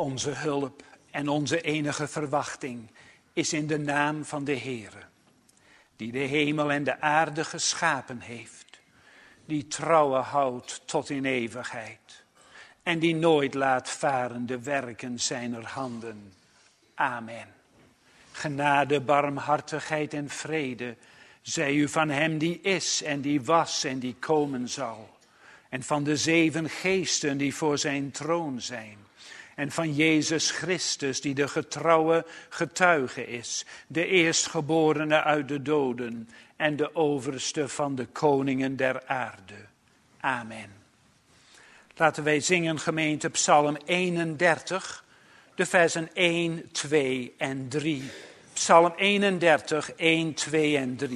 Onze hulp en onze enige verwachting is in de naam van de Heere, die de hemel en de aarde geschapen heeft, die trouwe houdt tot in eeuwigheid en die nooit laat varen de werken zijner handen. Amen. Genade, barmhartigheid en vrede zij u van hem die is en die was en die komen zal, en van de 7 geesten die voor zijn troon zijn, en van Jezus Christus die de getrouwe getuige is, de eerstgeborene uit de doden en de overste van de koningen der aarde. Amen. Laten wij zingen, gemeente, Psalm 31, de versen 1, 2 en 3. Psalm 31, 1, 2 en 3.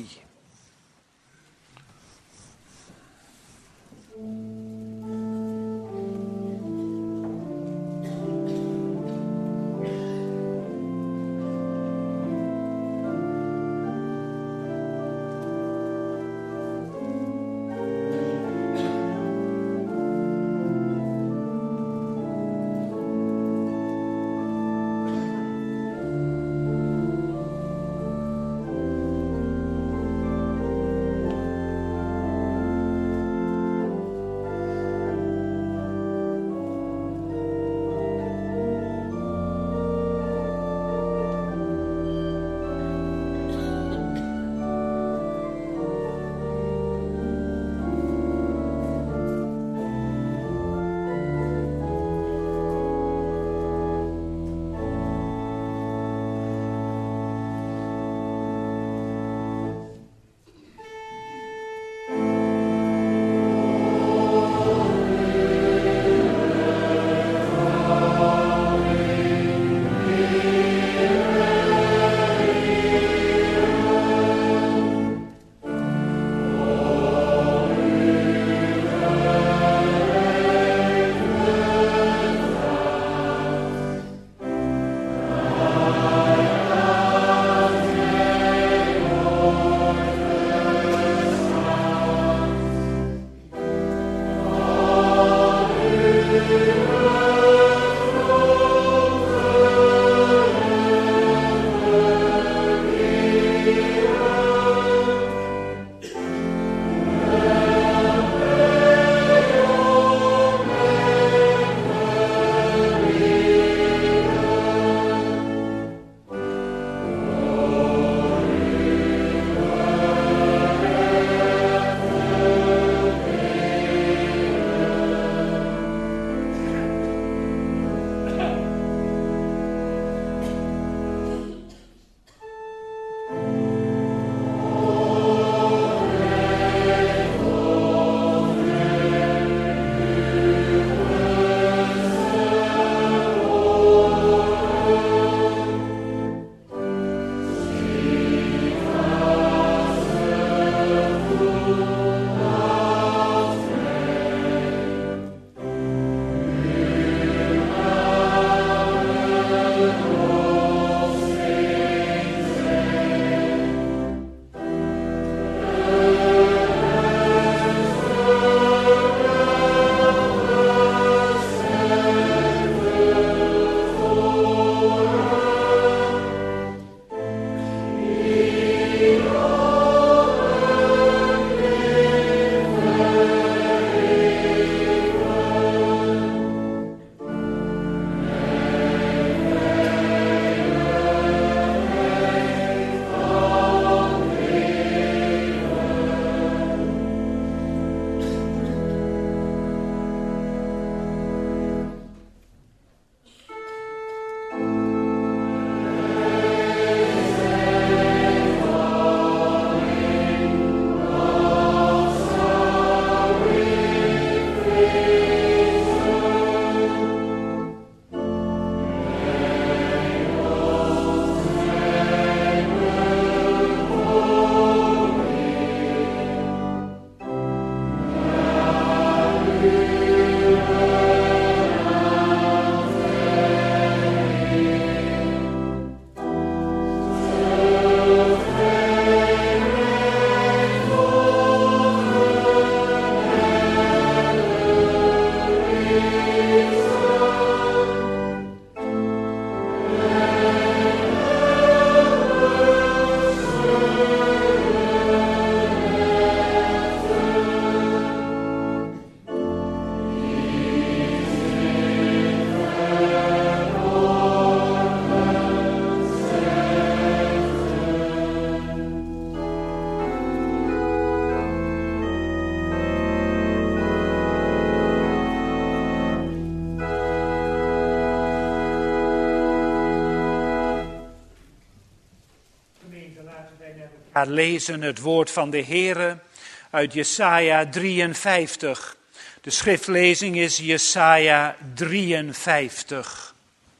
gaan lezen het woord van de Heere uit Jesaja 53. De schriftlezing is Jesaja 53.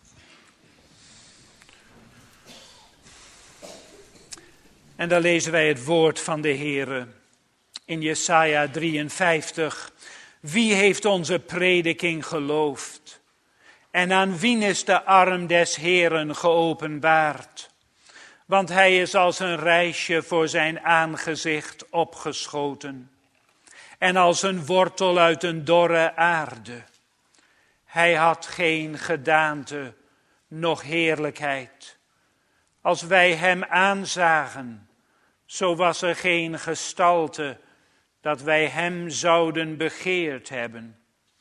En dan lezen wij het woord van de Heere in Jesaja 53. Wie heeft onze prediking geloofd? En aan wien is de arm des Heeren geopenbaard? Want hij is als een rijsje voor zijn aangezicht opgeschoten. En als een wortel uit een dorre aarde. Hij had geen gedaante, noch heerlijkheid. Als wij hem aanzagen, zo was er geen gestalte dat wij hem zouden begeerd hebben.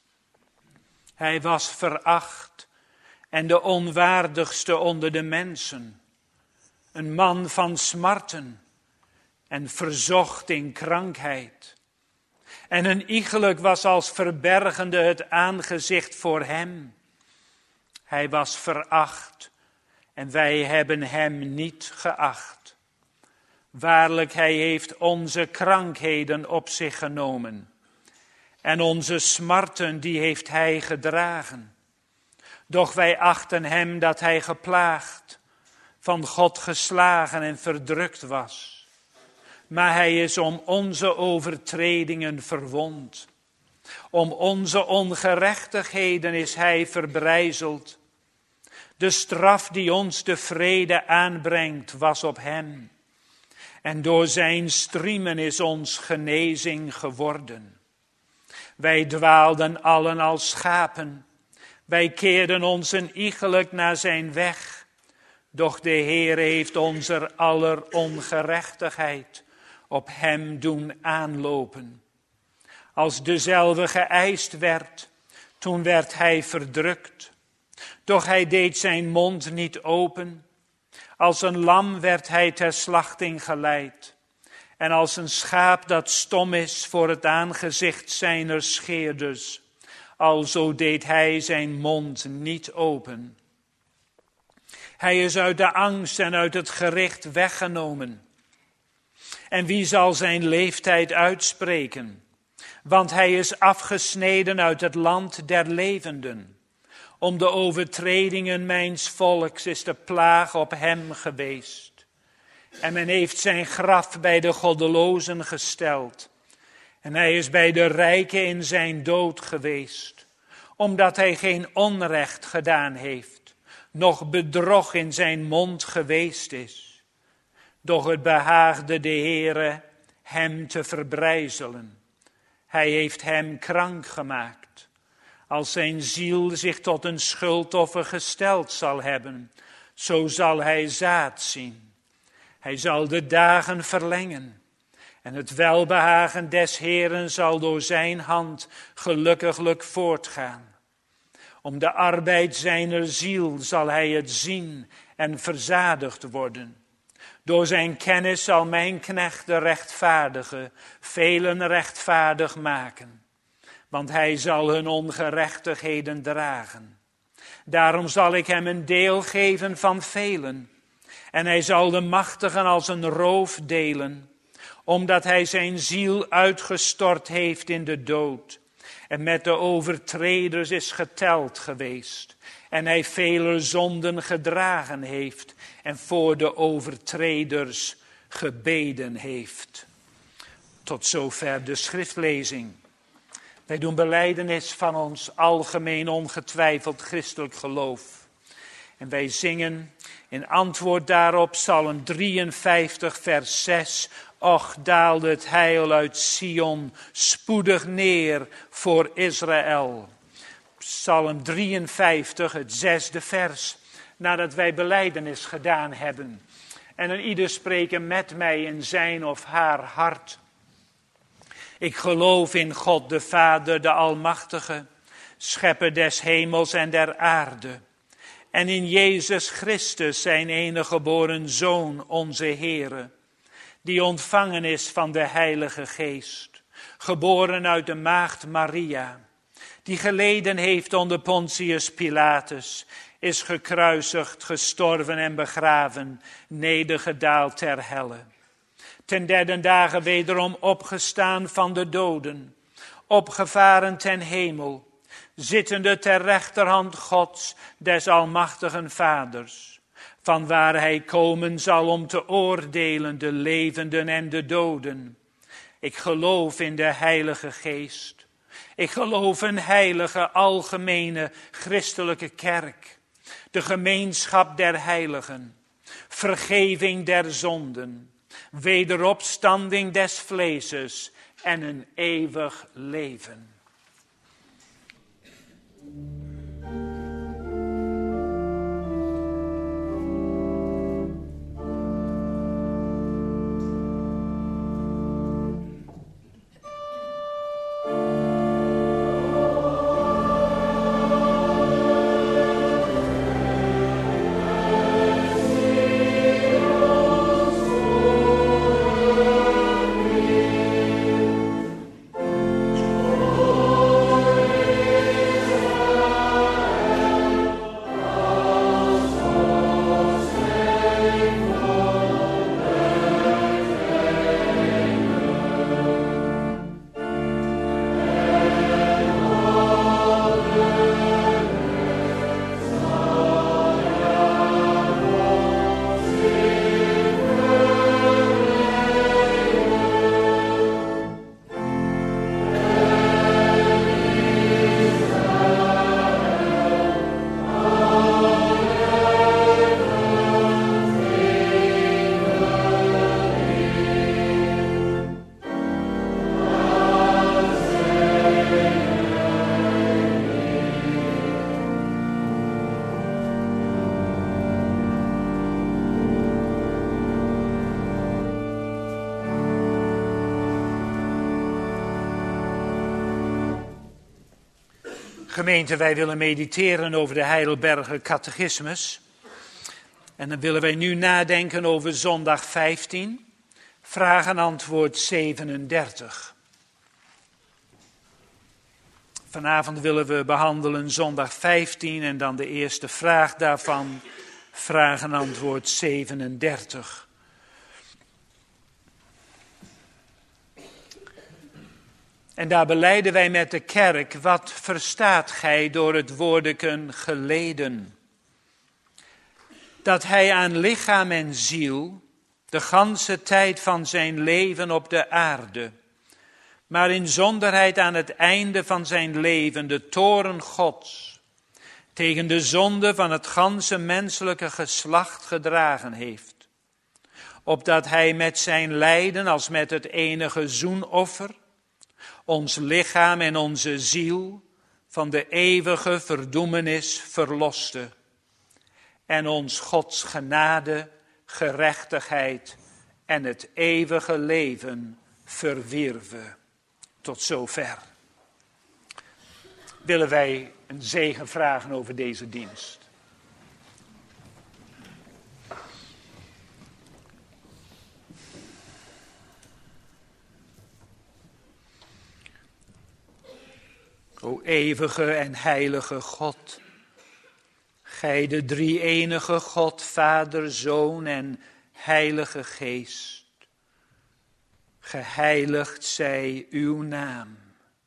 Hij was veracht en de onwaardigste onder de mensen. Een man van smarten en verzocht in krankheid. En een iegelijk was als verbergende het aangezicht voor hem. Hij was veracht en wij hebben hem niet geacht. Waarlijk, hij heeft onze krankheden op zich genomen. En onze smarten, die heeft hij gedragen. Doch wij achten hem dat hij geplaagd, van God geslagen en verdrukt was. Maar hij is om onze overtredingen verwond. Om onze ongerechtigheden is hij verbrijzeld. De straf die ons de vrede aanbrengt was op hem. En door zijn striemen is ons genezing geworden. Wij dwaalden allen als schapen. Wij keerden ons een iegelijk naar zijn weg. Doch de Heer heeft onze aller ongerechtigheid op hem doen aanlopen. Als dezelfde geëist werd, toen werd hij verdrukt. Doch hij deed zijn mond niet open. Als een lam werd hij ter slachting geleid. En als een schaap dat stom is voor het aangezicht zijner scheerders. Alzo deed hij zijn mond niet open. Hij is uit de angst en uit het gericht weggenomen. En wie zal zijn leeftijd uitspreken? Want hij is afgesneden uit het land der levenden. Om de overtredingen mijns volks is de plaag op hem geweest. En men heeft zijn graf bij de goddelozen gesteld. En hij is bij de rijken in zijn dood geweest. Omdat hij geen onrecht gedaan heeft. Noch bedrog in zijn mond geweest is. Doch het behaagde de Heere hem te verbrijzelen. Hij heeft hem krank gemaakt. Als zijn ziel zich tot een schuldoffer gesteld zal hebben, zo zal hij zaad zien. Hij zal de dagen verlengen. En het welbehagen des Heeren zal door zijn hand gelukkiglijk voortgaan. Om de arbeid zijner ziel zal hij het zien en verzadigd worden. Door zijn kennis zal mijn knecht de rechtvaardige velen rechtvaardig maken. Want hij zal hun ongerechtigheden dragen. Daarom zal ik hem een deel geven van velen. En hij zal de machtigen als een roof delen. Omdat hij zijn ziel uitgestort heeft in de dood. En met de overtreders is geteld geweest. En hij vele zonden gedragen heeft. En voor de overtreders gebeden heeft. Tot zover de schriftlezing. Wij doen belijdenis van ons algemeen ongetwijfeld christelijk geloof. En wij zingen in antwoord daarop Psalm 53 vers 6. Och, daalde het heil uit Sion spoedig neer voor Israël. Psalm 53, het 6e vers. Nadat wij belijdenis gedaan hebben. En een ieder spreken met mij in zijn of haar hart. Ik geloof in God de Vader, de Almachtige, schepper des hemels en der aarde. En in Jezus Christus, zijn enige geboren Zoon, onze Heere, die ontvangen is van de Heilige Geest, geboren uit de maagd Maria, die geleden heeft onder Pontius Pilatus, is gekruisigd, gestorven en begraven, nedergedaald ter helle. ten derde dagen wederom opgestaan van de doden, opgevaren ten hemel, zittende ter rechterhand Gods, des almachtigen Vaders, vanwaar hij komen zal om te oordelen de levenden en de doden. Ik geloof in de Heilige Geest. Ik geloof een heilige, algemene, christelijke kerk, de gemeenschap der heiligen, vergeving der zonden, wederopstanding des vleeses en een eeuwig leven. Gemeente, wij willen mediteren over de Heidelberger Catechismus. En dan willen wij nu nadenken over zondag 15, vraag en antwoord 37. Vanavond willen we behandelen zondag 15 en dan de eerste vraag daarvan, vraag en antwoord 37. En daar belijden wij met de kerk, wat verstaat gij door het woordeken geleden? Dat hij aan lichaam en ziel de ganse tijd van zijn leven op de aarde, maar in zonderheid aan het einde van zijn leven de toorn Gods tegen de zonde van het ganse menselijke geslacht gedragen heeft, opdat hij met zijn lijden als met het enige zoenoffer ons lichaam en onze ziel van de eeuwige verdoemenis verloste en ons Gods genade, gerechtigheid en het eeuwige leven verwierven. Tot zover. Willen wij een zegen vragen over deze dienst. O eeuwige en heilige God, gij de drie-enige God, Vader, Zoon en Heilige Geest, geheiligd zij uw naam.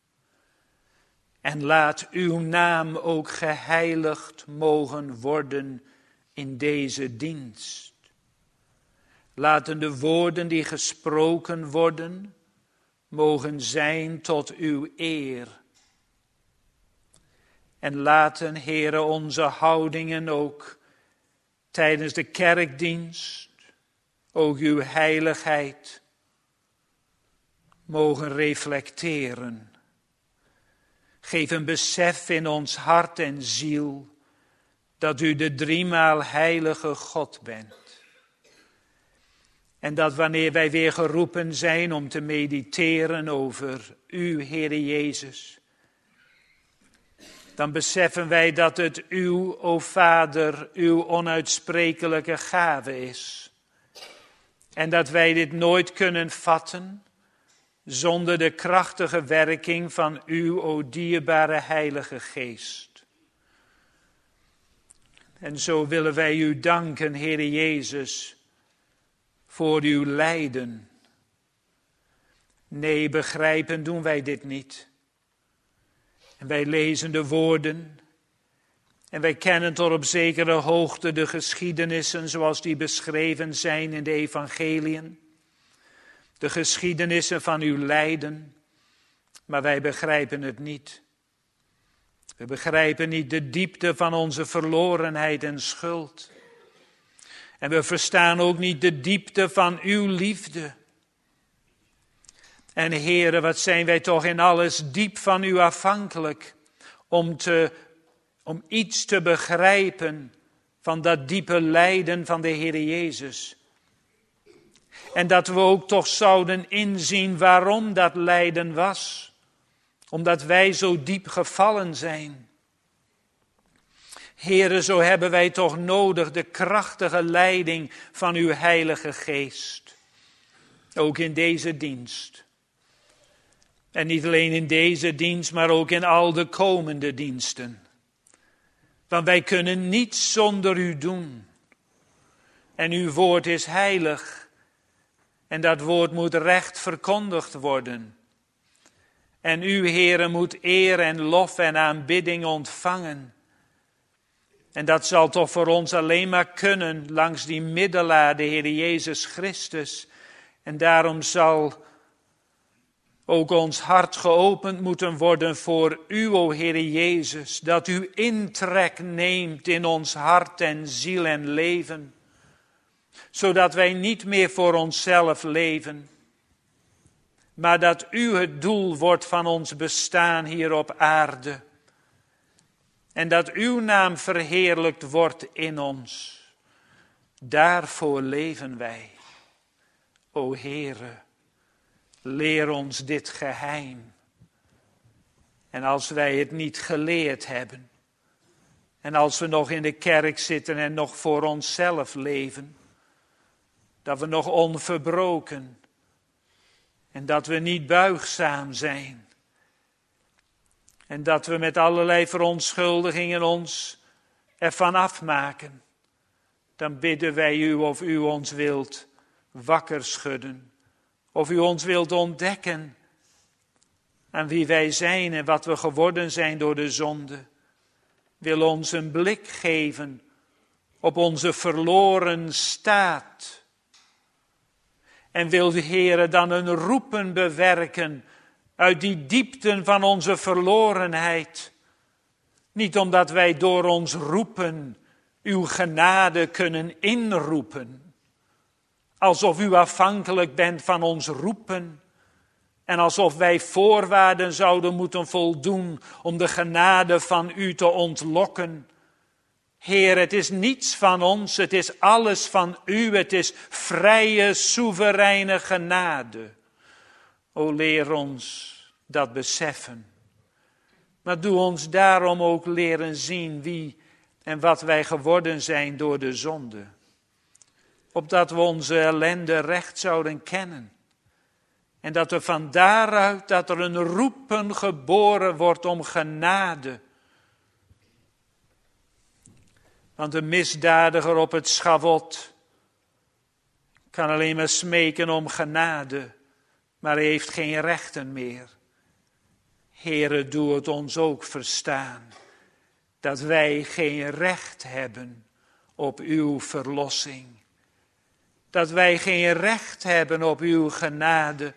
En laat uw naam ook geheiligd mogen worden in deze dienst. Laten de woorden die gesproken worden, mogen zijn tot uw eer. En laten, Heere, onze houdingen ook tijdens de kerkdienst, ook uw heiligheid, mogen reflecteren. Geef een besef in ons hart en ziel dat u de driemaal heilige God bent. En dat wanneer wij weer geroepen zijn om te mediteren over u, Heere Jezus, dan beseffen wij dat het uw, o Vader, uw onuitsprekelijke gave is. En dat wij dit nooit kunnen vatten zonder de krachtige werking van uw, o dierbare Heilige Geest. En zo willen wij u danken, Heere Jezus, voor uw lijden, Nee, begrijpen doen wij dit niet. En wij lezen de woorden en wij kennen tot op zekere hoogte de geschiedenissen zoals die beschreven zijn in de evangeliën. De geschiedenissen van uw lijden, maar wij begrijpen het niet. We begrijpen niet de diepte van onze verlorenheid en schuld. En we verstaan ook niet de diepte van uw liefde. En Heere, wat zijn wij toch in alles diep van u afhankelijk om iets te begrijpen van dat diepe lijden van de Heer Jezus. En dat we ook toch zouden inzien waarom dat lijden was. Omdat wij zo diep gevallen zijn. Heere, zo hebben wij toch nodig de krachtige leiding van uw Heilige Geest. Ook in deze dienst. En niet alleen in deze dienst, maar ook in al de komende diensten. Want wij kunnen niets zonder u doen. En uw woord is heilig. En dat woord moet recht verkondigd worden. En u, Heere, moet eer en lof en aanbidding ontvangen. En dat zal toch voor ons alleen maar kunnen langs die middelaar, de Heer Jezus Christus. En daarom zal ook ons hart geopend moeten worden voor u, o Heer Jezus. Dat u intrek neemt in ons hart en ziel en leven. Zodat wij niet meer voor onszelf leven. Maar dat u het doel wordt van ons bestaan hier op aarde. En dat uw naam verheerlijkt wordt in ons. Daarvoor leven wij. O Heere, leer ons dit geheim. En als wij het niet geleerd hebben. En als we nog in de kerk zitten en nog voor onszelf leven. Dat we nog onverbroken. En dat we niet buigzaam zijn. En dat we met allerlei verontschuldigingen ons ervan afmaken. Dan bidden wij u of u ons wilt wakker schudden. Of u ons wilt ontdekken aan wie wij zijn en wat we geworden zijn door de zonde. Wil ons een blik geven op onze verloren staat. En wil de Heere dan een roepen bewerken uit die diepten van onze verlorenheid. Niet omdat wij door ons roepen uw genade kunnen inroepen. Alsof u afhankelijk bent van ons roepen. En alsof wij voorwaarden zouden moeten voldoen om de genade van u te ontlokken. Heer, het is niets van ons, het is alles van u, het is vrije, soevereine genade. O, leer ons dat beseffen. Maar doe ons daarom ook leren zien wie en wat wij geworden zijn door de zonde. Opdat we onze ellende recht zouden kennen. En dat er van daaruit dat er een roepen geboren wordt om genade. Want de misdadiger op het schavot kan alleen maar smeken om genade, maar hij heeft geen rechten meer. Heere, doe het ons ook verstaan, dat wij geen recht hebben op uw verlossing. Dat wij geen recht hebben op uw genade.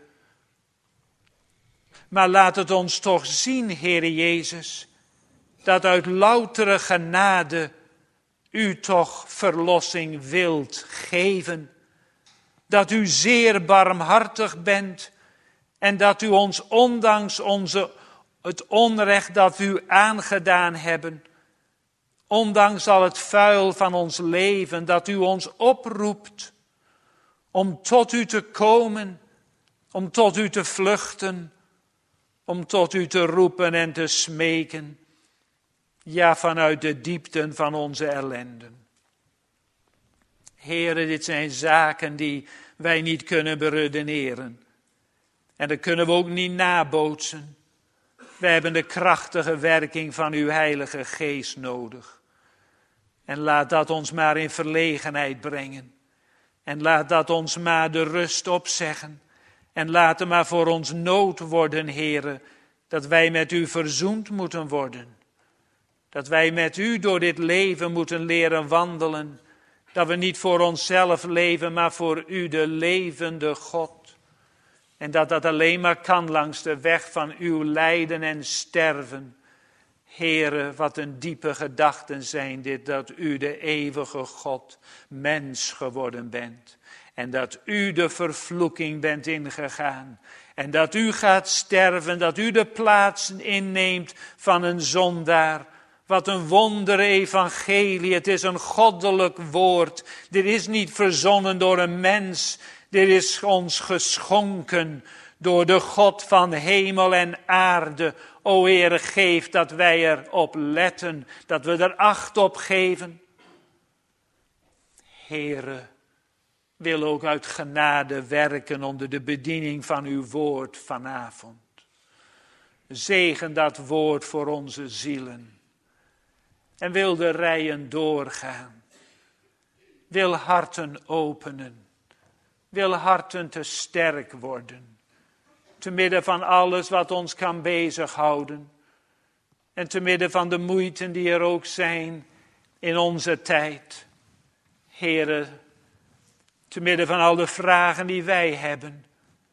Maar laat het ons toch zien, Heere Jezus, dat uit loutere genade u toch verlossing wilt geven. Dat u zeer barmhartig bent en dat u ons ondanks het onrecht dat u aangedaan hebben, ondanks al het vuil van ons leven, dat u ons oproept om tot u te komen, om tot u te vluchten, om tot u te roepen en te smeken. Ja, vanuit de diepten van onze ellenden. Heere, dit zijn zaken die wij niet kunnen beredeneren. En dat kunnen we ook niet nabootsen. Wij hebben de krachtige werking van uw Heilige Geest nodig. En laat dat ons maar in verlegenheid brengen. En laat dat ons maar de rust opzeggen. En laat het maar voor ons nood worden, Heere, dat wij met u verzoend moeten worden. Dat wij met u door dit leven moeten leren wandelen. Dat we niet voor onszelf leven, maar voor u, de levende God. En dat dat alleen maar kan langs de weg van uw lijden en sterven. Heere, wat een diepe gedachten zijn dit, dat u de eeuwige God mens geworden bent. En dat u de vervloeking bent ingegaan. En dat u gaat sterven, dat u de plaats inneemt van een zondaar. Wat een wonderevangelie, het is een goddelijk woord. Dit is niet verzonnen door een mens, dit is ons geschonken door de God van hemel en aarde. O Heere, geef dat wij erop letten, dat we er acht op geven. Heere, wil ook uit genade werken onder de bediening van uw woord vanavond. Zegen dat woord voor onze zielen. En wil de rijen doorgaan. Wil harten openen. Wil harten te sterk worden. Te midden van alles wat ons kan bezighouden. En te midden van de moeiten die er ook zijn in onze tijd. Heere, te midden van al de vragen die wij hebben.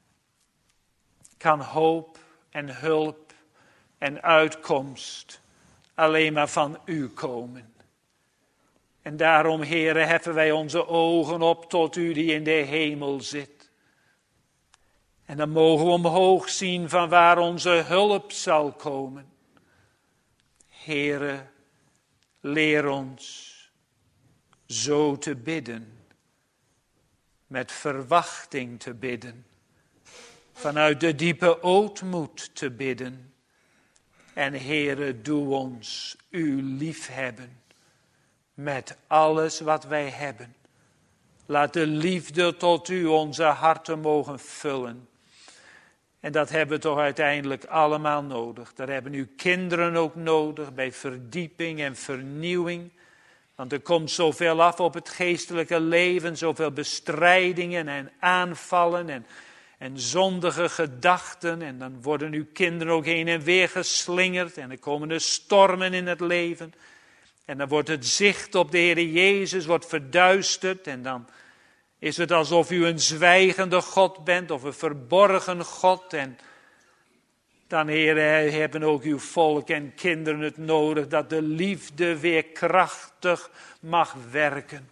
Kan hoop en hulp en uitkomst alleen maar van u komen. En daarom, Heere, heffen wij onze ogen op tot u die in de hemel zit. En dan mogen we omhoog zien van waar onze hulp zal komen. Heere, leer ons zo te bidden. Met verwachting te bidden. Vanuit de diepe ootmoed te bidden. En Heere, doe ons u liefhebben. Met alles wat wij hebben. Laat de liefde tot u onze harten mogen vullen. En dat hebben we toch uiteindelijk allemaal nodig. Daar hebben uw kinderen ook nodig bij verdieping en vernieuwing. Want er komt zoveel af op het geestelijke leven. Zoveel bestrijdingen en aanvallen en zondige gedachten. En dan worden uw kinderen ook heen en weer geslingerd. En er komen er stormen in het leven. En dan wordt het zicht op de Heer Jezus wordt verduisterd. En dan is het alsof u een zwijgende God bent of een verborgen God. En dan, Heer, hebben ook uw volk en kinderen het nodig dat de liefde weer krachtig mag werken.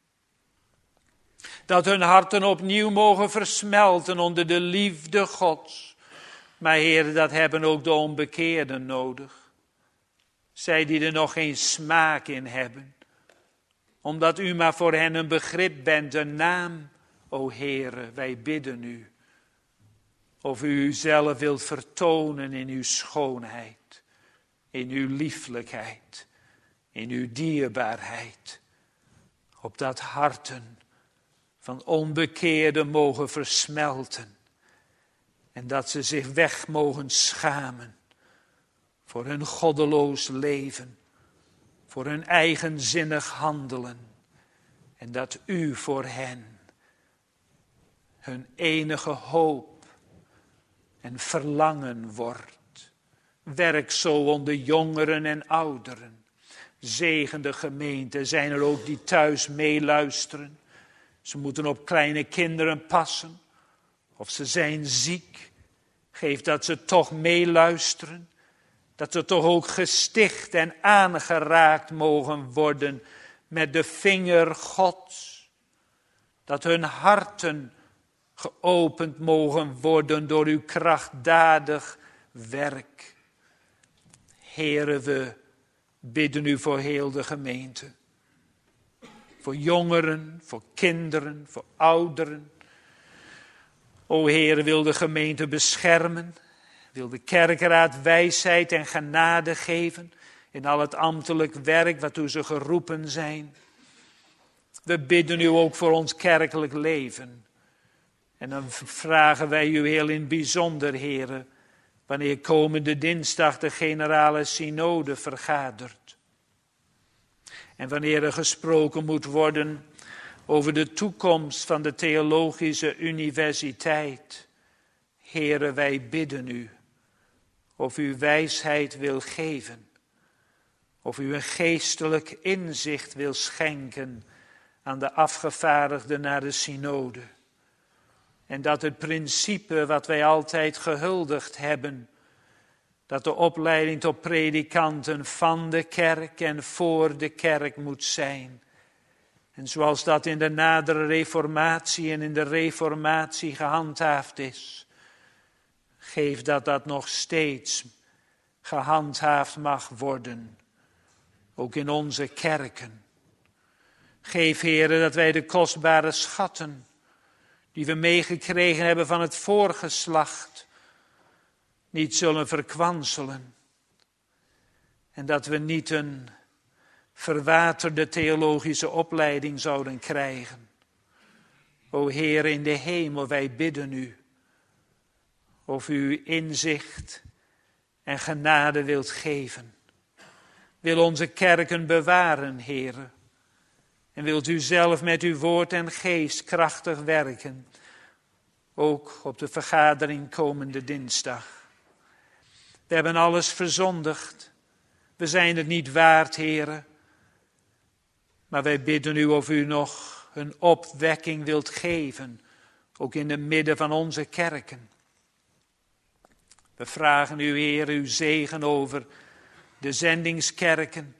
Dat hun harten opnieuw mogen versmelten onder de liefde Gods. Maar Heer, dat hebben ook de onbekeerden nodig. Zij die er nog geen smaak in hebben. Omdat u maar voor hen een begrip bent, een naam. O Heere, wij bidden u. Of u uzelf wilt vertonen in uw schoonheid. In uw lieflijkheid. In uw dierbaarheid. Opdat harten van onbekeerden mogen versmelten. En dat ze zich weg mogen schamen. Voor hun goddeloos leven. Voor hun eigenzinnig handelen. En dat u voor hen hun enige hoop en verlangen wordt. Werk zo onder jongeren en ouderen. Zegen de gemeente. Zijn er ook die thuis meeluisteren. Ze moeten op kleine kinderen passen. Of ze zijn ziek. Geef dat ze toch meeluisteren. Dat ze toch ook gesticht en aangeraakt mogen worden met de vinger Gods. Dat hun harten geopend mogen worden door uw krachtdadig werk. Heere, we bidden u voor heel de gemeente. Voor jongeren, voor kinderen, voor ouderen. O Heere, wil de gemeente beschermen. Wil de kerkraad wijsheid en genade geven in al het ambtelijk werk waartoe ze geroepen zijn. We bidden u ook voor ons kerkelijk leven. En dan vragen wij u heel in bijzonder, Heere, wanneer komende dinsdag de generale synode vergadert. En wanneer er gesproken moet worden over de toekomst van de theologische universiteit. Heere, wij bidden u of u wijsheid wil geven, of u een geestelijk inzicht wil schenken aan de afgevaardigden naar de synode. En dat het principe wat wij altijd gehuldigd hebben, dat de opleiding tot predikanten van de kerk en voor de kerk moet zijn. En zoals dat in de nadere reformatie en in de reformatie gehandhaafd is, geef dat dat nog steeds gehandhaafd mag worden, ook in onze kerken. Geef, Heere, dat wij de kostbare schatten die we meegekregen hebben van het voorgeslacht niet zullen verkwanselen. En dat we niet een verwaterde theologische opleiding zouden krijgen. O Heer in de hemel, wij bidden u of u inzicht en genade wilt geven. Wil onze kerken bewaren, Heere. En wilt u zelf met uw woord en geest krachtig werken. Ook op de vergadering komende dinsdag. We hebben alles verzondigd. We zijn het niet waard, Heere. Maar wij bidden u of u nog een opwekking wilt geven. Ook in het midden van onze kerken. We vragen u, Heer, uw zegen over de zendingskerken.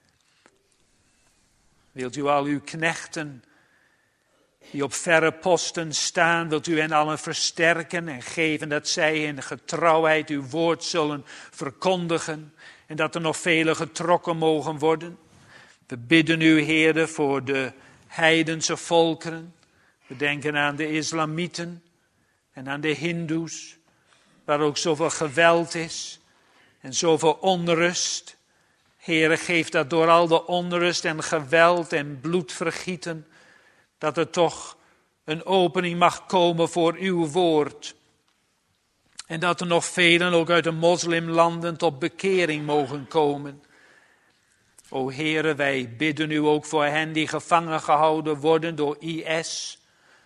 Wilt u al uw knechten die op verre posten staan, wilt u hen allen versterken en geven dat zij in getrouwheid uw woord zullen verkondigen en dat er nog vele getrokken mogen worden. We bidden u, Heere, voor de heidense volkeren. We denken aan de islamieten en aan de hindoes, waar ook zoveel geweld is en zoveel onrust. Heere, geef dat door al de onrust en geweld en bloedvergieten, dat er toch een opening mag komen voor uw woord. En dat er nog velen ook uit de moslimlanden tot bekering mogen komen. O Heere, wij bidden u ook voor hen die gevangen gehouden worden door IS.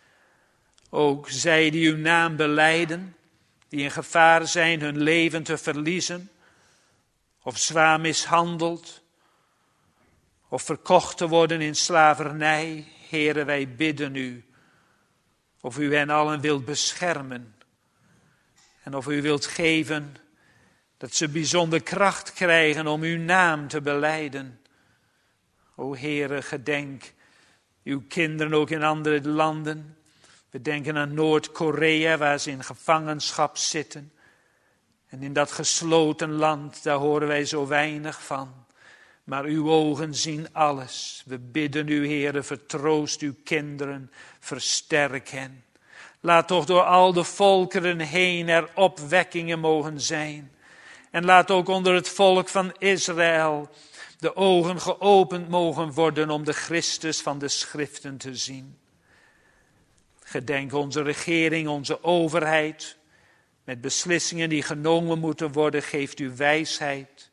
Ook zij die uw naam belijden, die in gevaar zijn hun leven te verliezen, of zwaar mishandeld, of verkocht te worden in slavernij. Heere, wij bidden u of u hen allen wilt beschermen en of u wilt geven dat ze bijzonder kracht krijgen om uw naam te belijden. O Heere, gedenk uw kinderen ook in andere landen. We denken aan Noord-Korea, waar ze in gevangenschap zitten. En in dat gesloten land, daar horen wij zo weinig van. Maar uw ogen zien alles. We bidden u, Heere, vertroost uw kinderen, versterk hen. Laat toch door al de volkeren heen er opwekkingen mogen zijn. En laat ook onder het volk van Israël de ogen geopend mogen worden om de Christus van de Schriften te zien. Gedenk onze regering, onze overheid, met beslissingen die genomen moeten worden, geeft u wijsheid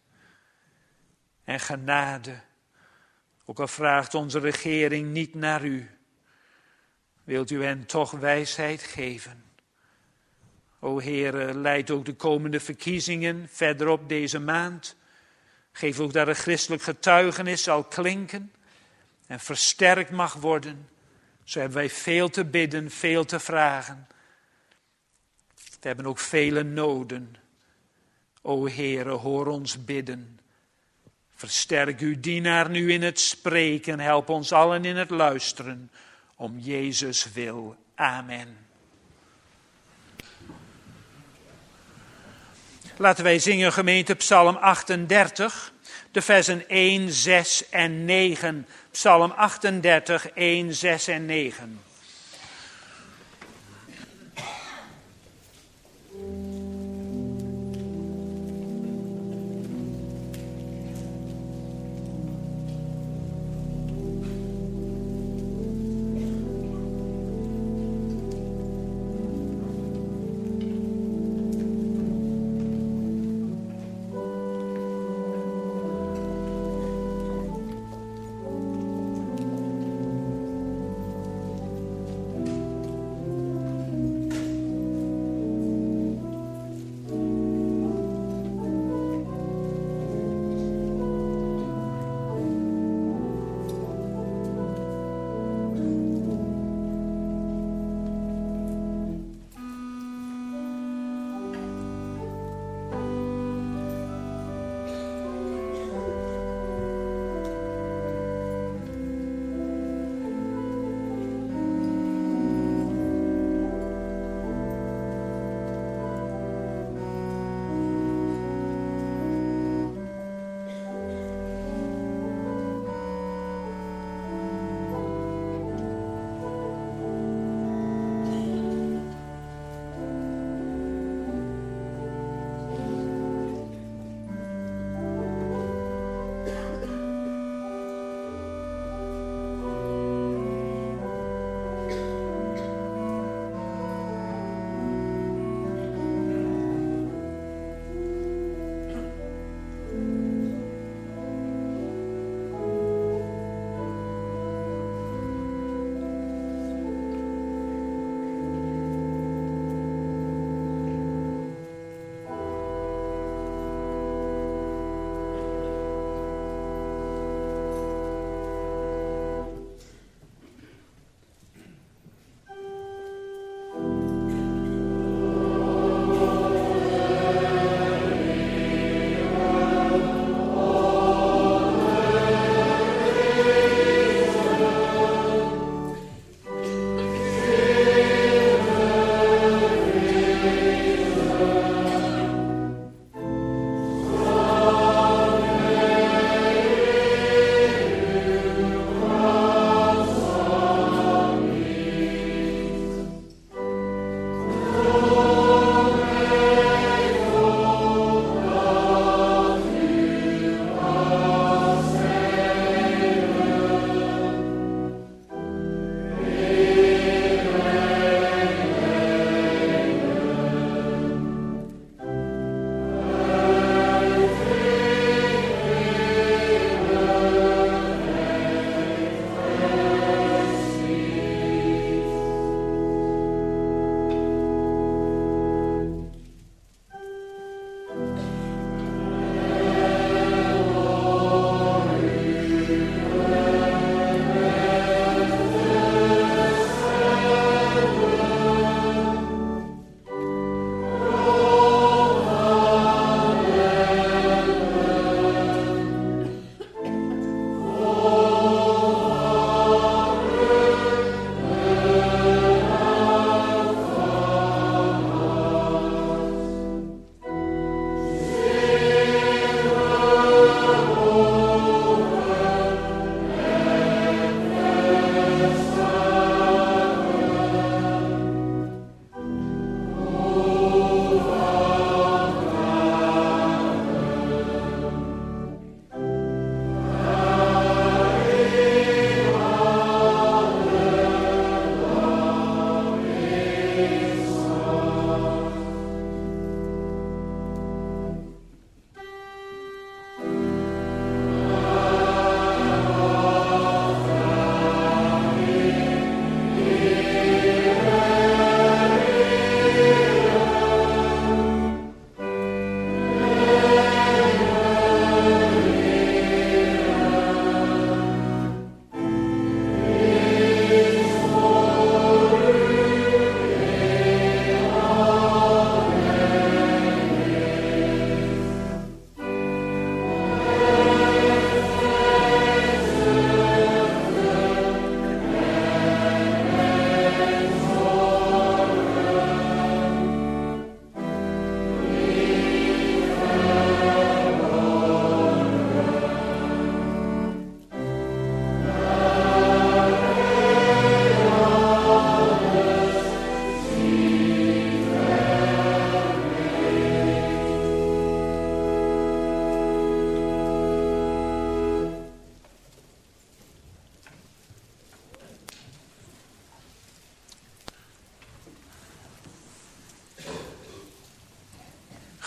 en genade. Ook al vraagt onze regering niet naar u, wilt u hen toch wijsheid geven. O Heere, leid ook de komende verkiezingen verderop deze maand. Geef ook dat er christelijk getuigenis zal klinken en versterkt mag worden. Zo hebben wij veel te bidden, veel te vragen. We hebben ook vele noden. O Heere, hoor ons bidden. Versterk uw dienaar nu in het spreken. Help ons allen in het luisteren. Om Jezus wil. Amen. Laten wij zingen, gemeente, Psalm 38, de versen 1, 6 en 9. Psalm 38, 1, 6 en 9.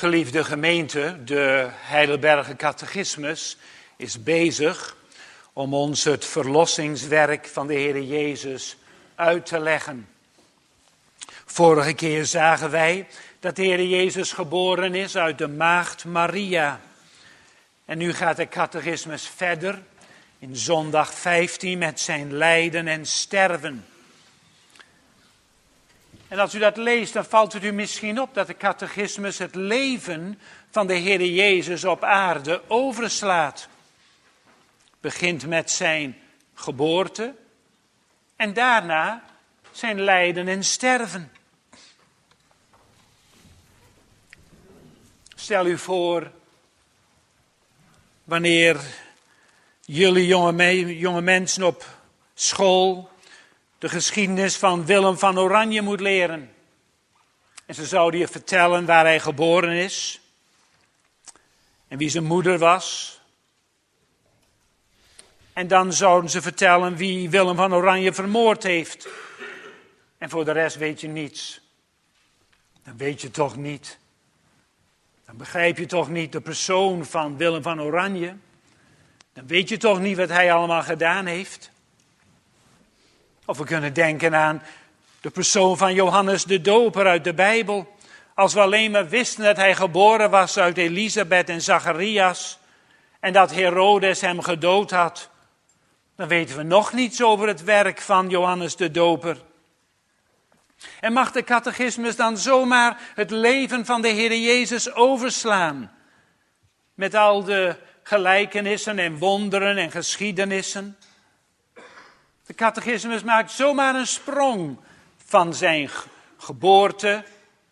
Geliefde gemeente, de Heidelberger Catechismus is bezig om ons het verlossingswerk van de Heer Jezus uit te leggen. Vorige keer zagen wij dat de Heer Jezus geboren is uit de maagd Maria. En nu gaat de catechismus verder in zondag 15 met zijn lijden en sterven. En als u dat leest, dan valt het u misschien op dat de catechismus het leven van de Heer Jezus op aarde overslaat. Begint met zijn geboorte en daarna zijn lijden en sterven. Stel u voor, wanneer jullie jonge mensen op school de geschiedenis van Willem van Oranje moet leren. En ze zouden je vertellen waar hij geboren is en wie zijn moeder was. En dan zouden ze vertellen wie Willem van Oranje vermoord heeft. En voor de rest weet je niets. Dan weet je toch niet. Dan begrijp je toch niet de persoon van Willem van Oranje. Dan weet je toch niet wat hij allemaal gedaan heeft. Of we kunnen denken aan de persoon van Johannes de Doper uit de Bijbel. Als we alleen maar wisten dat hij geboren was uit Elisabeth en Zacharias. En dat Herodes hem gedood had. Dan weten we nog niets over het werk van Johannes de Doper. En mag de catechismus dan zomaar het leven van de Heer Jezus overslaan? Met al de gelijkenissen en wonderen en geschiedenissen. De catechismus maakt zomaar een sprong van zijn geboorte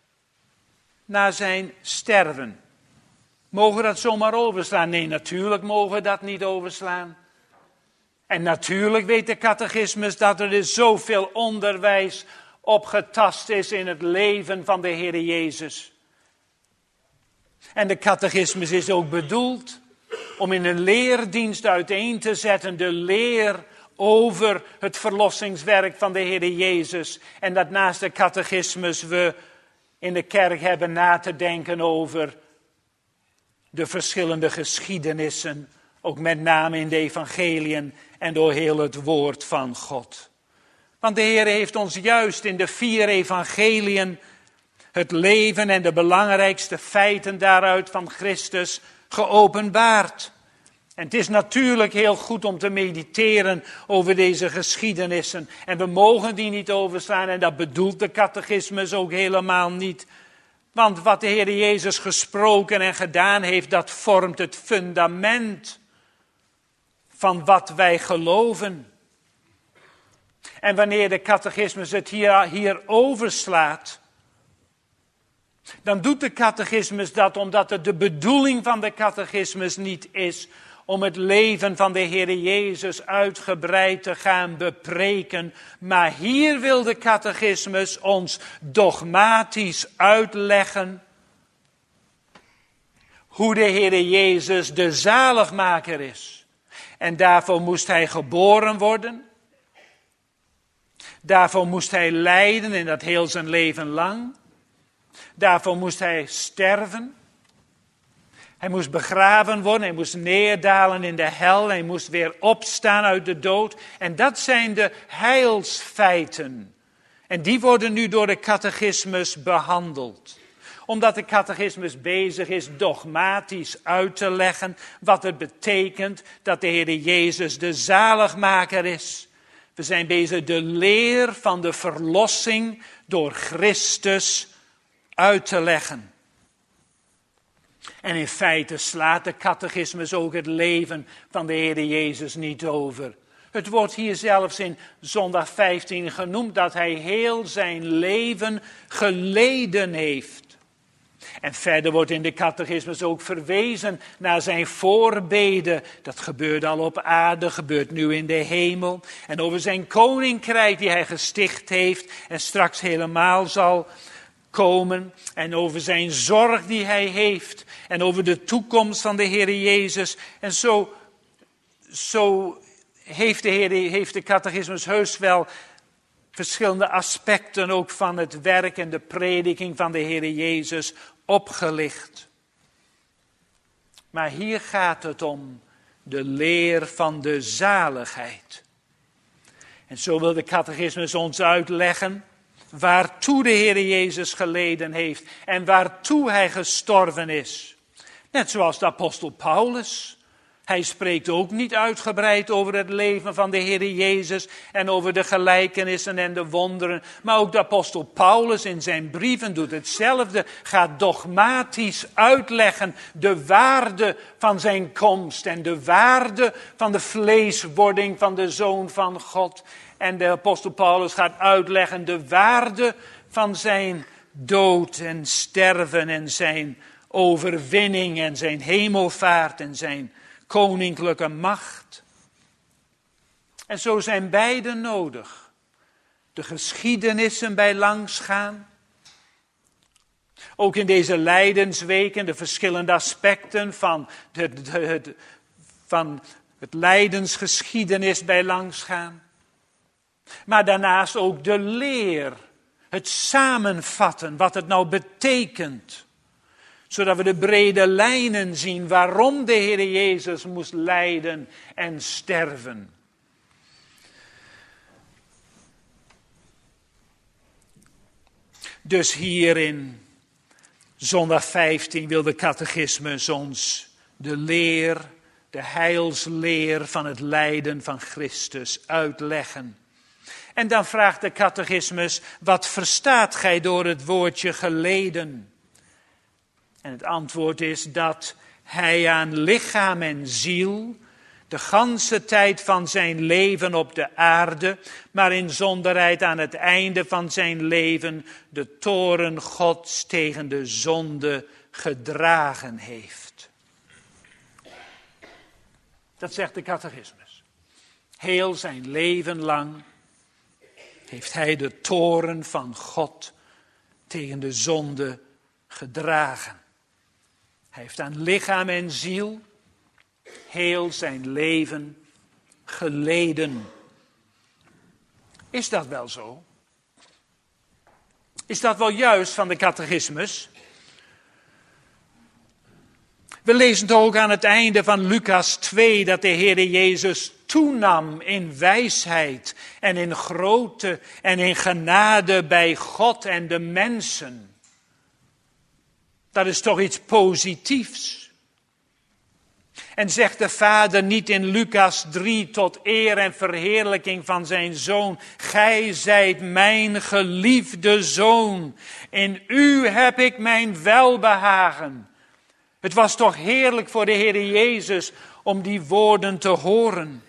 naar zijn sterven. Mogen we dat zomaar overslaan? Nee, natuurlijk mogen we dat niet overslaan. En natuurlijk weet de catechismus dat er zoveel onderwijs opgetast is in het leven van de Heer Jezus. En de catechismus is ook bedoeld om in een leerdienst uiteen te zetten de leer over het verlossingswerk van de Heer Jezus. En dat naast de catechismus we in de kerk hebben na te denken over de verschillende geschiedenissen. Ook met name in de evangeliën en door heel het woord van God. Want de Heer heeft ons juist in de 4 evangeliën het leven en de belangrijkste feiten daaruit van Christus geopenbaard. En het is natuurlijk heel goed om te mediteren over deze geschiedenissen. En we mogen die niet overslaan en dat bedoelt de catechismus ook helemaal niet. Want wat de Heer Jezus gesproken en gedaan heeft, dat vormt het fundament van wat wij geloven. En wanneer de catechismus het hier overslaat, dan doet de catechismus dat omdat het de bedoeling van de catechismus niet is om het leven van de Heer Jezus uitgebreid te gaan bepreken. Maar hier wil de catechismus ons dogmatisch uitleggen hoe de Heer Jezus de zaligmaker is. En daarvoor moest hij geboren worden. Daarvoor moest hij lijden en dat heel zijn leven lang. Daarvoor moest hij sterven. Hij moest begraven worden, hij moest neerdalen in de hel, hij moest weer opstaan uit de dood. En dat zijn de heilsfeiten. En die worden nu door de catechismus behandeld. Omdat de catechismus bezig is dogmatisch uit te leggen wat het betekent dat de Heer Jezus de zaligmaker is. We zijn bezig de leer van de verlossing door Christus uit te leggen. En in feite slaat de catechismus ook het leven van de Heer Jezus niet over. Het wordt hier zelfs in zondag 15 genoemd dat hij heel zijn leven geleden heeft. En verder wordt in de catechismus ook verwezen naar zijn voorbeden. Dat gebeurde al op aarde, gebeurt nu in de hemel. En over zijn koninkrijk die hij gesticht heeft en straks helemaal zal komen. En over zijn zorg die hij heeft. En over de toekomst van de Heer Jezus. En zo heeft de catechismus heus wel verschillende aspecten ook van het werk en de prediking van de Heer Jezus opgelicht. Maar hier gaat het om de leer van de zaligheid. En zo wil de catechismus ons uitleggen waartoe de Heer Jezus geleden heeft en waartoe hij gestorven is. Net zoals de apostel Paulus. Hij spreekt ook niet uitgebreid over het leven van de Heer Jezus en over de gelijkenissen en de wonderen. Maar ook de apostel Paulus in zijn brieven doet hetzelfde. Gaat dogmatisch uitleggen de waarde van zijn komst en de waarde van de vleeswording van de Zoon van God. En de apostel Paulus gaat uitleggen de waarde van zijn dood en sterven en zijn overwinning en zijn hemelvaart en zijn koninklijke macht. En zo zijn beide nodig. De geschiedenissen bij langs gaan. Ook in deze lijdensweken de verschillende aspecten van het lijdensgeschiedenis bij langs gaan. Maar daarnaast ook de leer. Het samenvatten wat het nou betekent. Zodat we de brede lijnen zien waarom de Heer Jezus moest lijden en sterven. Dus hier in zondag 15 wil de catechismus ons de leer, de heilsleer van het lijden van Christus uitleggen. En dan vraagt de catechismus, wat verstaat gij door het woordje geleden? En het antwoord is dat hij aan lichaam en ziel de ganse tijd van zijn leven op de aarde, maar inzonderheid aan het einde van zijn leven de toorn Gods tegen de zonde gedragen heeft. Dat zegt de catechismus. Heel zijn leven lang heeft hij de toorn van God tegen de zonde gedragen. Hij heeft aan lichaam en ziel heel zijn leven geleden. Is dat wel zo? Is dat wel juist van de catechismus? We lezen toch ook aan het einde van Lucas 2 dat de Heer Jezus toenam in wijsheid en in grootte en in genade bij God en de mensen. Dat is toch iets positiefs. En zegt de Vader niet in Lucas 3 tot eer en verheerlijking van zijn Zoon: gij zijt mijn geliefde Zoon, in u heb ik mijn welbehagen. Het was toch heerlijk voor de Heer Jezus om die woorden te horen.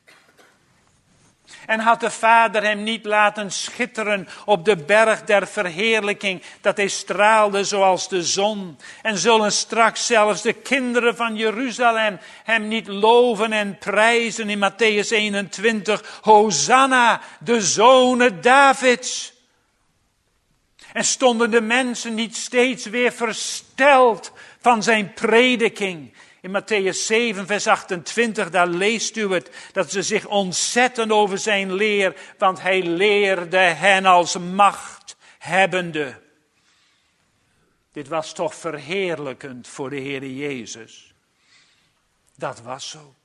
En had de Vader hem niet laten schitteren op de berg der verheerlijking, dat hij straalde zoals de zon? En zullen straks zelfs de kinderen van Jeruzalem hem niet loven en prijzen in Mattheüs 21, Hosanna, de zonen Davids? En stonden de mensen niet steeds weer versteld van zijn prediking? In Mattheüs 7, vers 28, daar leest u het, dat ze zich ontzetten over zijn leer, want hij leerde hen als machthebbende. Dit was toch verheerlijkend voor de Heer Jezus. Dat was zo.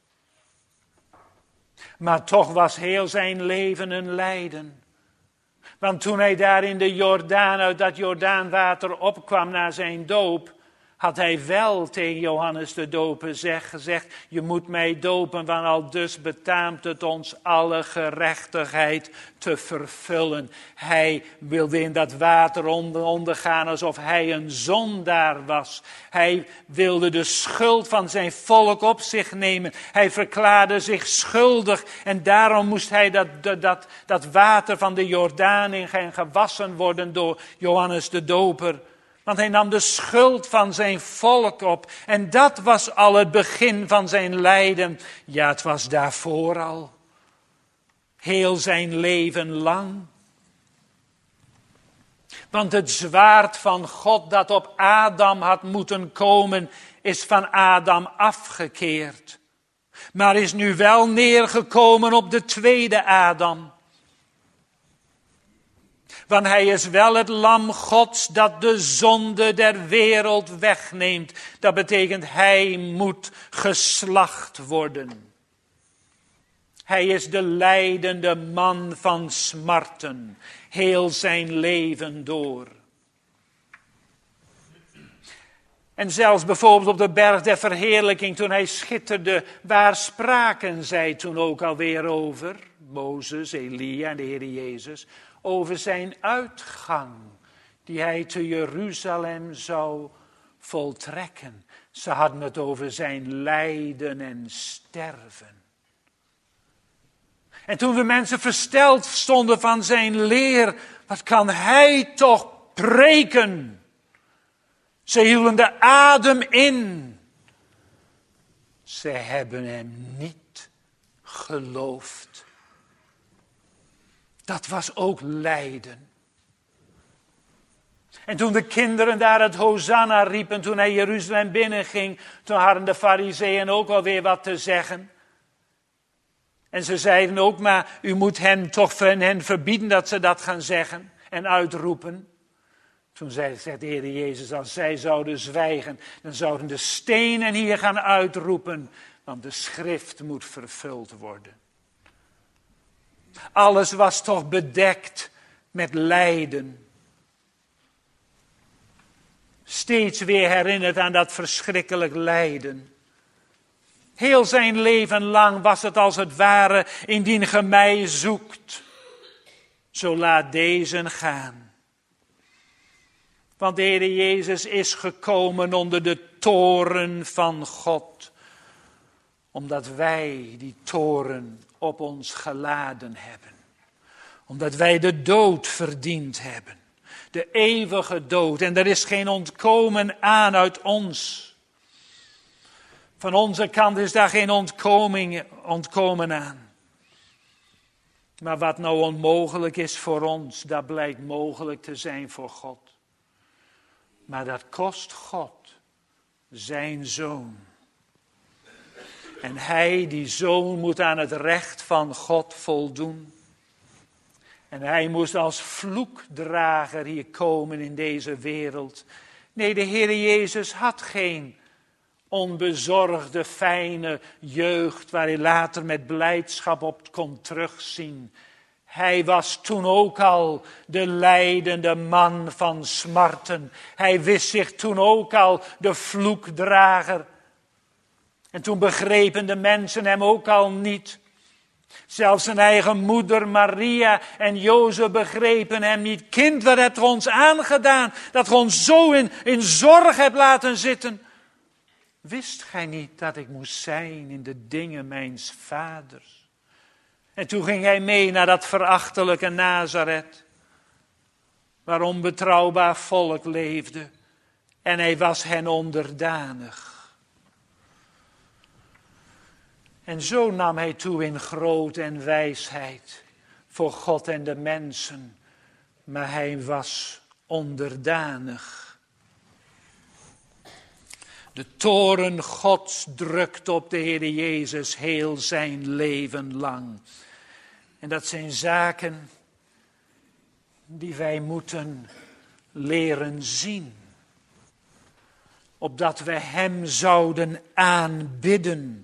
Maar toch was heel zijn leven een lijden. Want toen hij daar in de Jordaan uit dat Jordaanwater opkwam na zijn doop, had hij wel tegen Johannes de Doper gezegd: je moet mij dopen, want al dus betaamt het ons alle gerechtigheid te vervullen. Hij wilde in dat water ondergaan alsof hij een zondaar was. Hij wilde de schuld van zijn volk op zich nemen. Hij verklaarde zich schuldig en daarom moest hij dat water van de Jordaan in gaan gewassen worden door Johannes de Doper. Want hij nam de schuld van zijn volk op. En dat was al het begin van zijn lijden. Ja, het was daarvoor al. Heel zijn leven lang. Want het zwaard van God dat op Adam had moeten komen, is van Adam afgekeerd. Maar is nu wel neergekomen op de tweede Adam. Want hij is wel het lam Gods dat de zonde der wereld wegneemt. Dat betekent hij moet geslacht worden. Hij is de lijdende man van smarten, heel zijn leven door. En zelfs bijvoorbeeld op de berg der verheerlijking, toen hij schitterde, waar spraken zij toen ook alweer over? Mozes, Elia en de Heer Jezus. Over zijn uitgang, die hij te Jeruzalem zou voltrekken. Ze hadden het over zijn lijden en sterven. En toen de mensen versteld stonden van zijn leer, wat kan hij toch preken? Ze hielden de adem in. Ze hebben hem niet geloofd. Dat was ook lijden. En toen de kinderen daar het Hosanna riepen, toen hij Jeruzalem binnenging, toen hadden de Farizeeën ook alweer wat te zeggen. En ze zeiden ook, maar u moet hen toch hen verbieden dat ze dat gaan zeggen en uitroepen. Toen zegt de Heer Jezus, als zij zouden zwijgen, dan zouden de stenen hier gaan uitroepen, want de schrift moet vervuld worden. Alles was toch bedekt met lijden. Steeds weer herinnerd aan dat verschrikkelijk lijden. Heel zijn leven lang was het als het ware, indien ge mij zoekt, zo laat deze gaan. Want de Heer Jezus is gekomen onder de toorn van God. Omdat wij die toorn op ons geladen hebben. Omdat wij de dood verdiend hebben. De eeuwige dood. En er is geen ontkomen aan uit ons. Van onze kant is daar geen ontkomen aan. Maar wat nou onmogelijk is voor ons, dat blijkt mogelijk te zijn voor God. Maar dat kost God zijn zoon. En hij, die zoon, moet aan het recht van God voldoen. En hij moest als vloekdrager hier komen in deze wereld. Nee, de Heer Jezus had geen onbezorgde, fijne jeugd waar hij later met blijdschap op kon terugzien. Hij was toen ook al de lijdende man van smarten. Hij wist zich toen ook al de vloekdrager. En toen begrepen de mensen hem ook al niet. Zelfs zijn eigen moeder Maria en Jozef begrepen hem niet. Kind, wat hebt u ons aangedaan? Dat u ons zo in zorg hebt laten zitten. Wist gij niet dat ik moest zijn in de dingen mijns vaders? En toen ging hij mee naar dat verachtelijke Nazareth, waar onbetrouwbaar volk leefde. En hij was hen onderdanig. En zo nam hij toe in grootte en wijsheid voor God en de mensen. Maar hij was onderdanig. De toorn Gods drukt op de Heer Jezus heel zijn leven lang. En dat zijn zaken die wij moeten leren zien. Opdat we hem zouden aanbidden.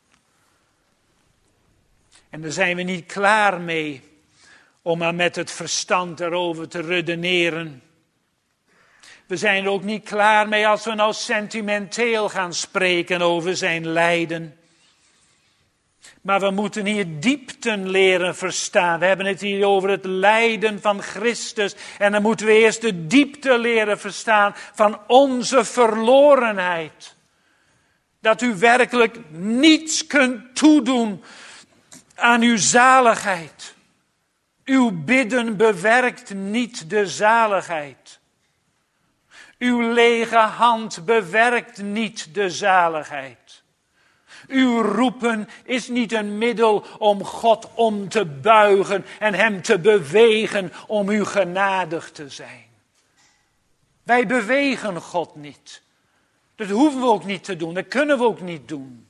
En daar zijn we niet klaar mee om maar met het verstand erover te redeneren. We zijn er ook niet klaar mee als we nou sentimenteel gaan spreken over zijn lijden. Maar we moeten hier diepten leren verstaan. We hebben het hier over het lijden van Christus. En dan moeten we eerst de diepte leren verstaan van onze verlorenheid. Dat u werkelijk niets kunt toedoen aan uw zaligheid. Uw bidden bewerkt niet de zaligheid. Uw lege hand bewerkt niet de zaligheid. Uw roepen is niet een middel om God om te buigen en hem te bewegen om u genadig te zijn. Wij bewegen God niet. Dat hoeven we ook niet te doen, dat kunnen we ook niet doen.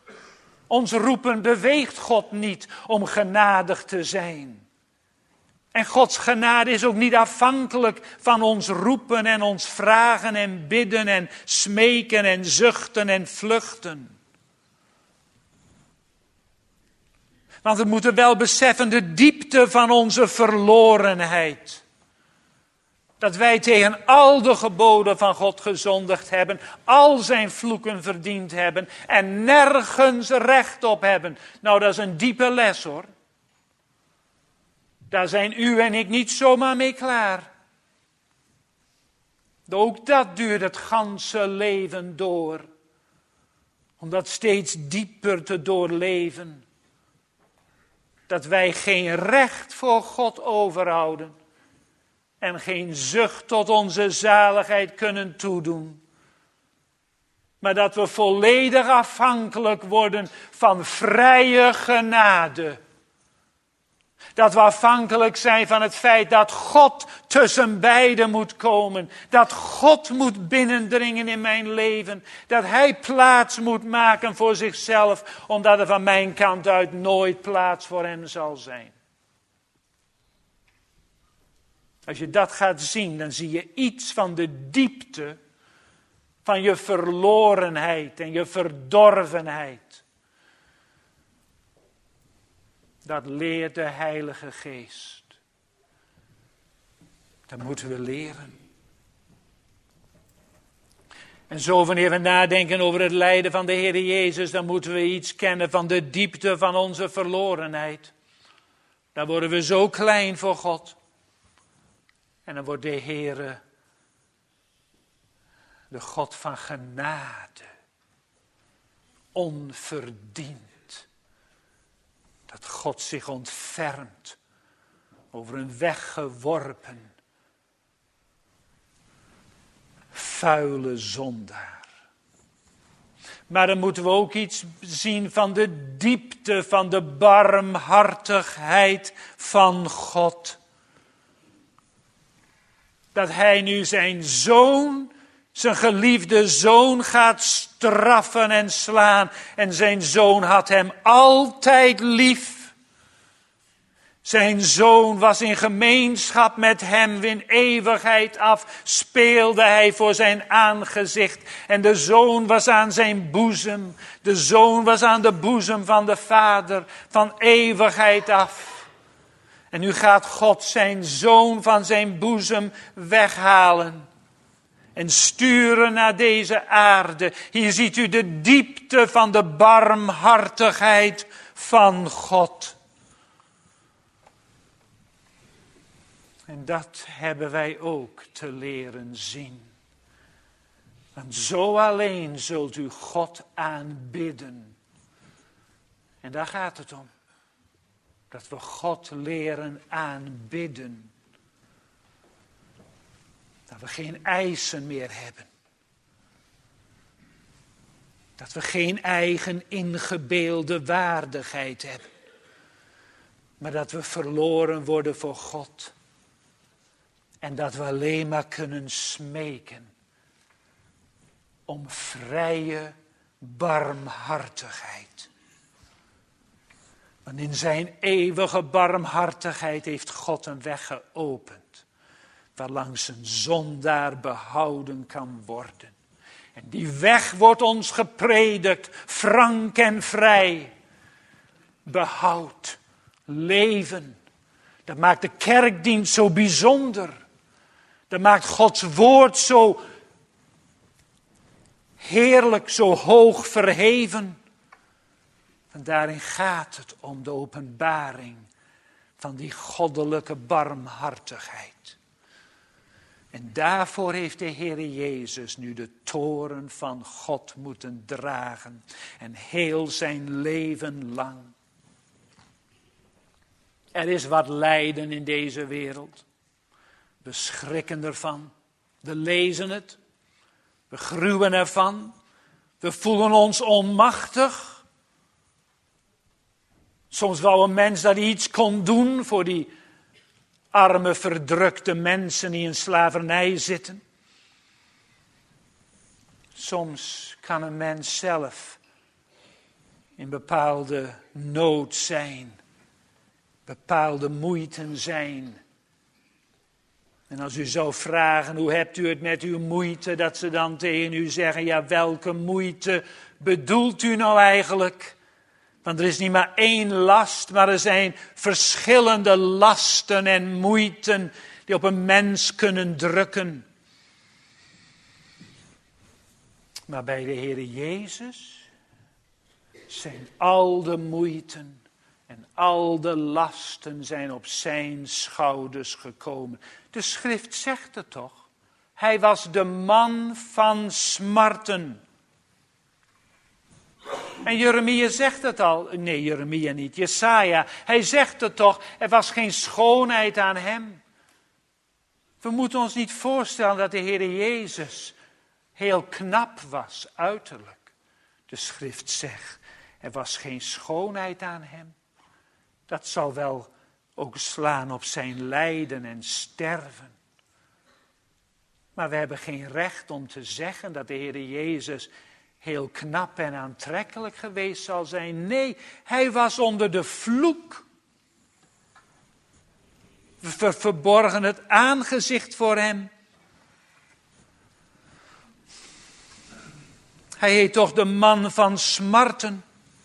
Ons roepen beweegt God niet om genadig te zijn. En Gods genade is ook niet afhankelijk van ons roepen en ons vragen en bidden en smeken en zuchten en vluchten. Want we moeten wel beseffen de diepte van onze verlorenheid. Dat wij tegen al de geboden van God gezondigd hebben, al zijn vloeken verdiend hebben en nergens recht op hebben. Nou, dat is een diepe les hoor. Daar zijn u en ik niet zomaar mee klaar. Ook dat duurt het ganse leven door. Om dat steeds dieper te doorleven. Dat wij geen recht voor God overhouden. En geen zucht tot onze zaligheid kunnen toedoen. Maar dat we volledig afhankelijk worden van vrije genade. Dat we afhankelijk zijn van het feit dat God tussen beiden moet komen. Dat God moet binnendringen in mijn leven. Dat Hij plaats moet maken voor zichzelf. Omdat er van mijn kant uit nooit plaats voor Hem zal zijn. Als je dat gaat zien, dan zie je iets van de diepte van je verlorenheid en je verdorvenheid. Dat leert de Heilige Geest. Dat moeten we leren. En zo wanneer we nadenken over het lijden van de Heer Jezus, dan moeten we iets kennen van de diepte van onze verlorenheid. Dan worden we zo klein voor God. En dan wordt de Heer de God van genade. Onverdiend. Dat God zich ontfermt over een weggeworpen, vuile zondaar. Maar dan moeten we ook iets zien van de diepte van de barmhartigheid van God. Dat Hij nu zijn zoon, zijn geliefde zoon gaat straffen en slaan. En zijn zoon had hem altijd lief. Zijn zoon was in gemeenschap met hem in eeuwigheid af. Speelde hij voor zijn aangezicht. En de zoon was aan zijn boezem. De zoon was aan de boezem van de Vader van eeuwigheid af. En nu gaat God zijn zoon van zijn boezem weghalen. En sturen naar deze aarde. Hier ziet u de diepte van de barmhartigheid van God. En dat hebben wij ook te leren zien. Want zo alleen zult u God aanbidden. En daar gaat het om. Dat we God leren aanbidden. Dat we geen eisen meer hebben. Dat we geen eigen ingebeelde waardigheid hebben. Maar dat we verloren worden voor God. En dat we alleen maar kunnen smeken. Om vrije barmhartigheid. Want in zijn eeuwige barmhartigheid heeft God een weg geopend. Waarlangs een zondaar behouden kan worden. En die weg wordt ons gepredikt, frank en vrij. Behoud, leven. Dat maakt de kerkdienst zo bijzonder. Dat maakt Gods woord zo heerlijk, zo hoog verheven. En daarin gaat het om de openbaring van die goddelijke barmhartigheid. En daarvoor heeft de Heer Jezus nu de toorn van God moeten dragen. En heel zijn leven lang. Er is wat lijden in deze wereld. We schrikken ervan. We lezen het. We gruwen ervan. We voelen ons onmachtig. Soms wou een mens dat hij iets kon doen voor die arme, verdrukte mensen die in slavernij zitten. Soms kan een mens zelf in bepaalde nood zijn. bepaalde moeiten zijn. En als u zou vragen, hoe hebt u het met uw moeite, dat ze dan tegen u zeggen, ja, welke moeite bedoelt u nou eigenlijk? Want er is niet maar één last, maar er zijn verschillende lasten en moeiten die op een mens kunnen drukken. Maar bij de Heer Jezus zijn al de moeiten en al de lasten zijn op zijn schouders gekomen. De schrift zegt het toch? Hij was de man van smarten. En Jeremia zegt het al. Nee, Jeremia niet. Jesaja. Hij zegt het toch. Er was geen schoonheid aan hem. We moeten ons niet voorstellen dat de Heer Jezus heel knap was, uiterlijk. De schrift zegt, er was geen schoonheid aan hem. Dat zal wel ook slaan op zijn lijden en sterven. Maar we hebben geen recht om te zeggen dat de Heer Jezus heel knap en aantrekkelijk geweest zal zijn. Nee, hij was onder de vloek. We verborgen het aangezicht voor hem. Hij heet toch de man van smarten.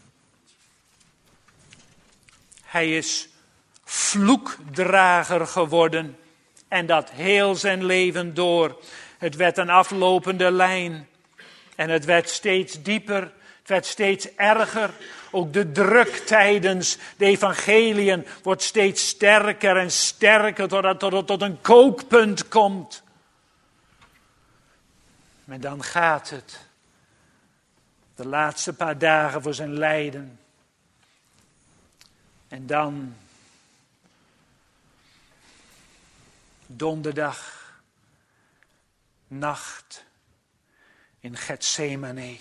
Hij is vloekdrager geworden. En dat heel zijn leven door. Het werd een aflopende lijn. En het werd steeds dieper. Het werd steeds erger. Ook de druk tijdens de evangeliën wordt steeds sterker en sterker. Totdat het tot een kookpunt komt. En dan gaat het. De laatste paar dagen voor zijn lijden. En dan, donderdag, nacht in Getsemane.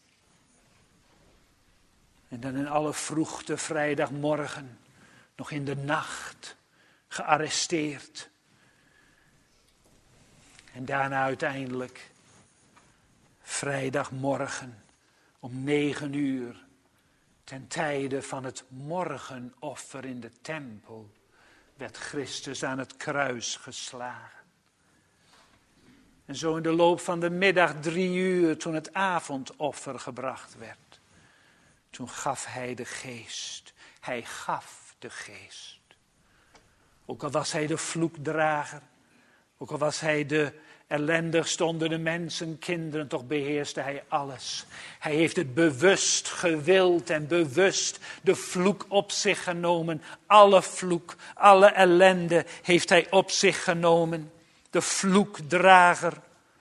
En dan in alle vroegte, vrijdagmorgen, nog in de nacht, gearresteerd. En daarna uiteindelijk, vrijdagmorgen, om 9 uur, ten tijde van het morgenoffer in de tempel, werd Christus aan het kruis geslagen. En zo in de loop van de middag 3 uur, toen het avondoffer gebracht werd, toen gaf hij de geest. Hij gaf de geest. Ook al was hij de vloekdrager, ook al was hij de ellendigste onder de mensen, kinderen, toch beheerste hij alles. Hij heeft het bewust gewild en bewust de vloek op zich genomen. Alle vloek, alle ellende heeft hij op zich genomen. De vloekdrager.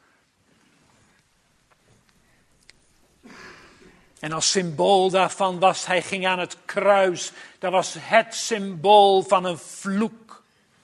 En als symbool daarvan was, hij ging aan het kruis. Dat was het symbool van een vloek.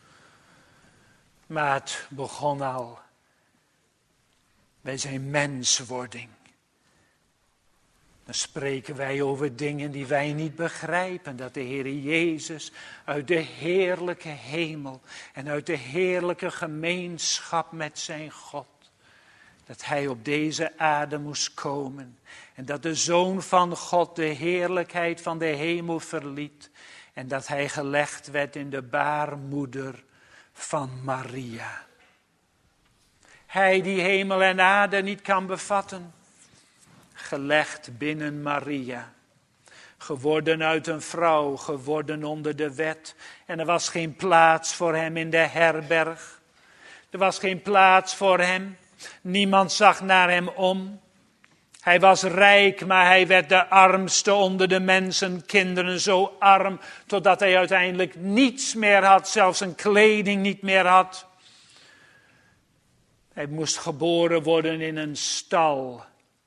Maar het begon al bij zijn menswording. Dan spreken wij over dingen die wij niet begrijpen. Dat de Heer Jezus uit de heerlijke hemel en uit de heerlijke gemeenschap met zijn God, dat hij op deze aarde moest komen. En dat de Zoon van God de heerlijkheid van de hemel verliet. En dat hij gelegd werd in de baarmoeder van Maria. Hij die hemel en aarde niet kan bevatten. Gelegd binnen Maria. Geworden uit een vrouw, geworden onder de wet. En er was geen plaats voor hem in de herberg. Er was geen plaats voor hem. Niemand zag naar hem om. Hij was rijk, maar hij werd de armste onder de mensen, kinderen, zo arm, totdat hij uiteindelijk niets meer had, zelfs een kleding niet meer had. Hij moest geboren worden in een stal.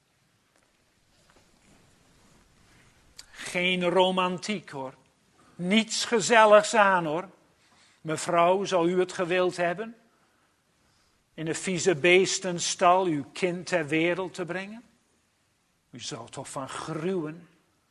Geen romantiek hoor. Niets gezelligs aan hoor. Mevrouw, zou u het gewild hebben? In een vieze beestenstal uw kind ter wereld te brengen? U zou toch van gruwen.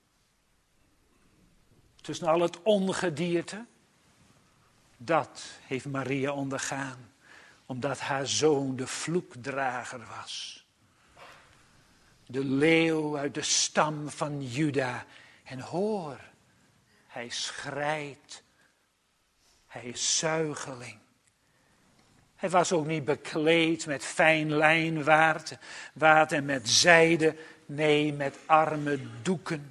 Tussen al het ongedierte. Dat heeft Maria ondergaan. Omdat haar zoon de vloekdrager was. De leeuw uit de stam van Juda. En hoor, hij schrijdt Hij is zuigeling. Hij was ook niet bekleed met fijn lijnwaad en met zijde, nee, met arme doeken.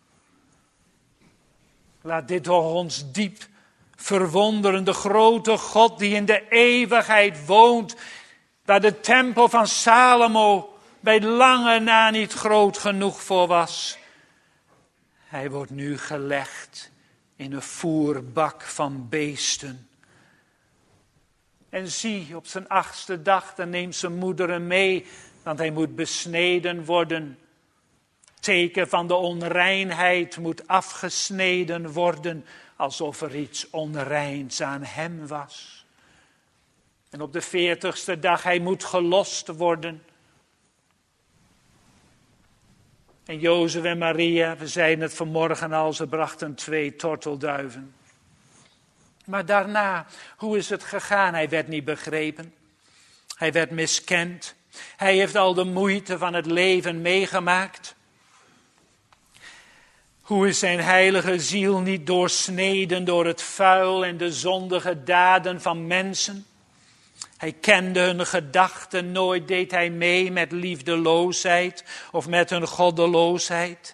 Laat dit toch ons diep verwonderen, de grote God die in de eeuwigheid woont, waar de tempel van Salomo bij lange na niet groot genoeg voor was. Hij wordt nu gelegd in een voerbak van beesten. En zie, op zijn 8e dag, dan neemt zijn moeder hem mee, want hij moet besneden worden. Teken van de onreinheid moet afgesneden worden, alsof er iets onreins aan hem was. En op de 40ste dag, hij moet gelost worden. En Jozef en Maria, we zeiden het vanmorgen al, ze brachten 2 tortelduiven. Maar daarna, hoe is het gegaan? Hij werd niet begrepen. Hij werd miskend. Hij heeft al de moeite van het leven meegemaakt. Hoe is zijn heilige ziel niet doorsneden door het vuil en de zondige daden van mensen? Hij kende hun gedachten, nooit deed hij mee met liefdeloosheid of met hun goddeloosheid.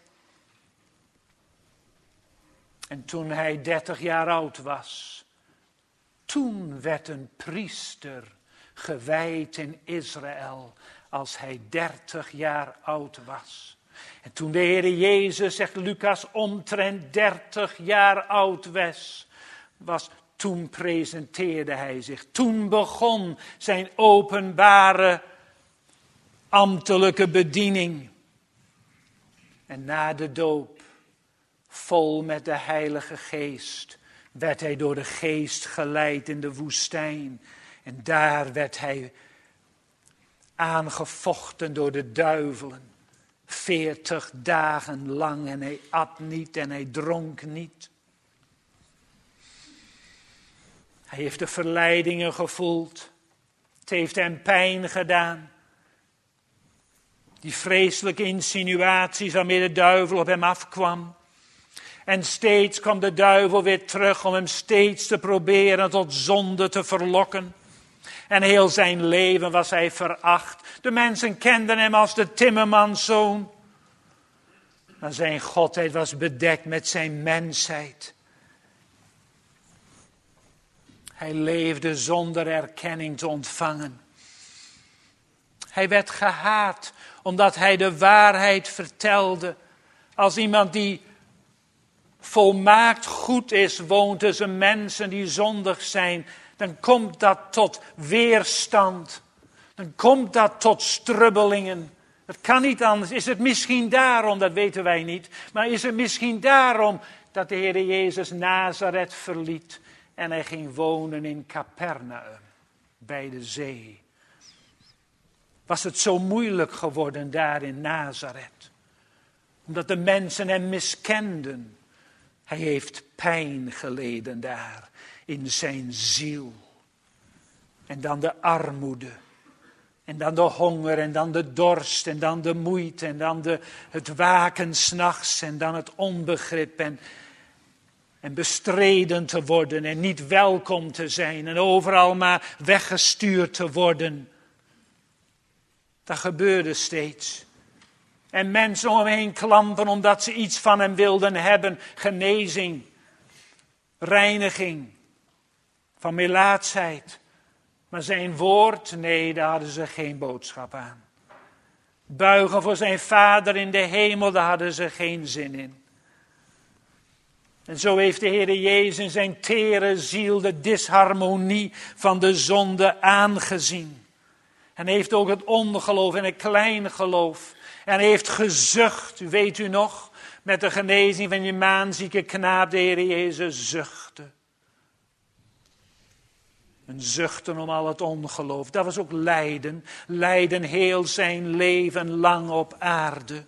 En toen hij 30 jaar oud was, toen werd een priester gewijd in Israël als hij 30 jaar oud was. En toen de Heer Jezus, zegt Lucas, omtrent 30 jaar oud was, toen presenteerde hij zich. Toen begon zijn openbare ambtelijke bediening. En na de doop, vol met de Heilige Geest, werd hij door de Geest geleid in de woestijn. En daar werd hij aangevochten door de duivelen. 40 dagen lang en hij at niet en hij dronk niet. Hij heeft de verleidingen gevoeld. Het heeft hem pijn gedaan. Die vreselijke insinuaties waarmee de duivel op hem afkwam. En steeds kwam de duivel weer terug om hem steeds te proberen tot zonde te verlokken. En heel zijn leven was hij veracht. De mensen kenden hem als de timmermanszoon. Maar zijn godheid was bedekt met zijn mensheid. Hij leefde zonder erkenning te ontvangen. Hij werd gehaat omdat hij de waarheid vertelde. Als iemand die volmaakt goed is, woont tussen mensen die zondig zijn, dan komt dat tot weerstand. Dan komt dat tot strubbelingen. Het kan niet anders. Is het misschien daarom, dat weten wij niet, maar is het misschien daarom dat de Heer Jezus Nazareth verliet en hij ging wonen in Capernaum, bij de zee? Was het zo moeilijk geworden daar in Nazareth? Omdat de mensen hem miskenden. Hij heeft pijn geleden daar in zijn ziel. En dan de armoede. En dan de honger en dan de dorst en dan de moeite en dan het waken 's nachts en dan het onbegrip en bestreden te worden en niet welkom te zijn en overal maar weggestuurd te worden. Dat gebeurde steeds. En mensen om hem heen klampen omdat ze iets van hem wilden hebben. Genezing, reiniging, van melaatsheid. Maar zijn woord, nee, daar hadden ze geen boodschap aan. Buigen voor zijn Vader in de hemel, daar hadden ze geen zin in. En zo heeft de Heer Jezus in zijn tere ziel de disharmonie van de zonde aangezien. En heeft ook het ongeloof en het kleingeloof. En heeft gezucht, weet u nog, met de genezing van die maanzieke knaap, de Heer Jezus zuchtte. Een zuchten om al het ongeloof. Dat was ook lijden. Lijden heel zijn leven lang op aarde.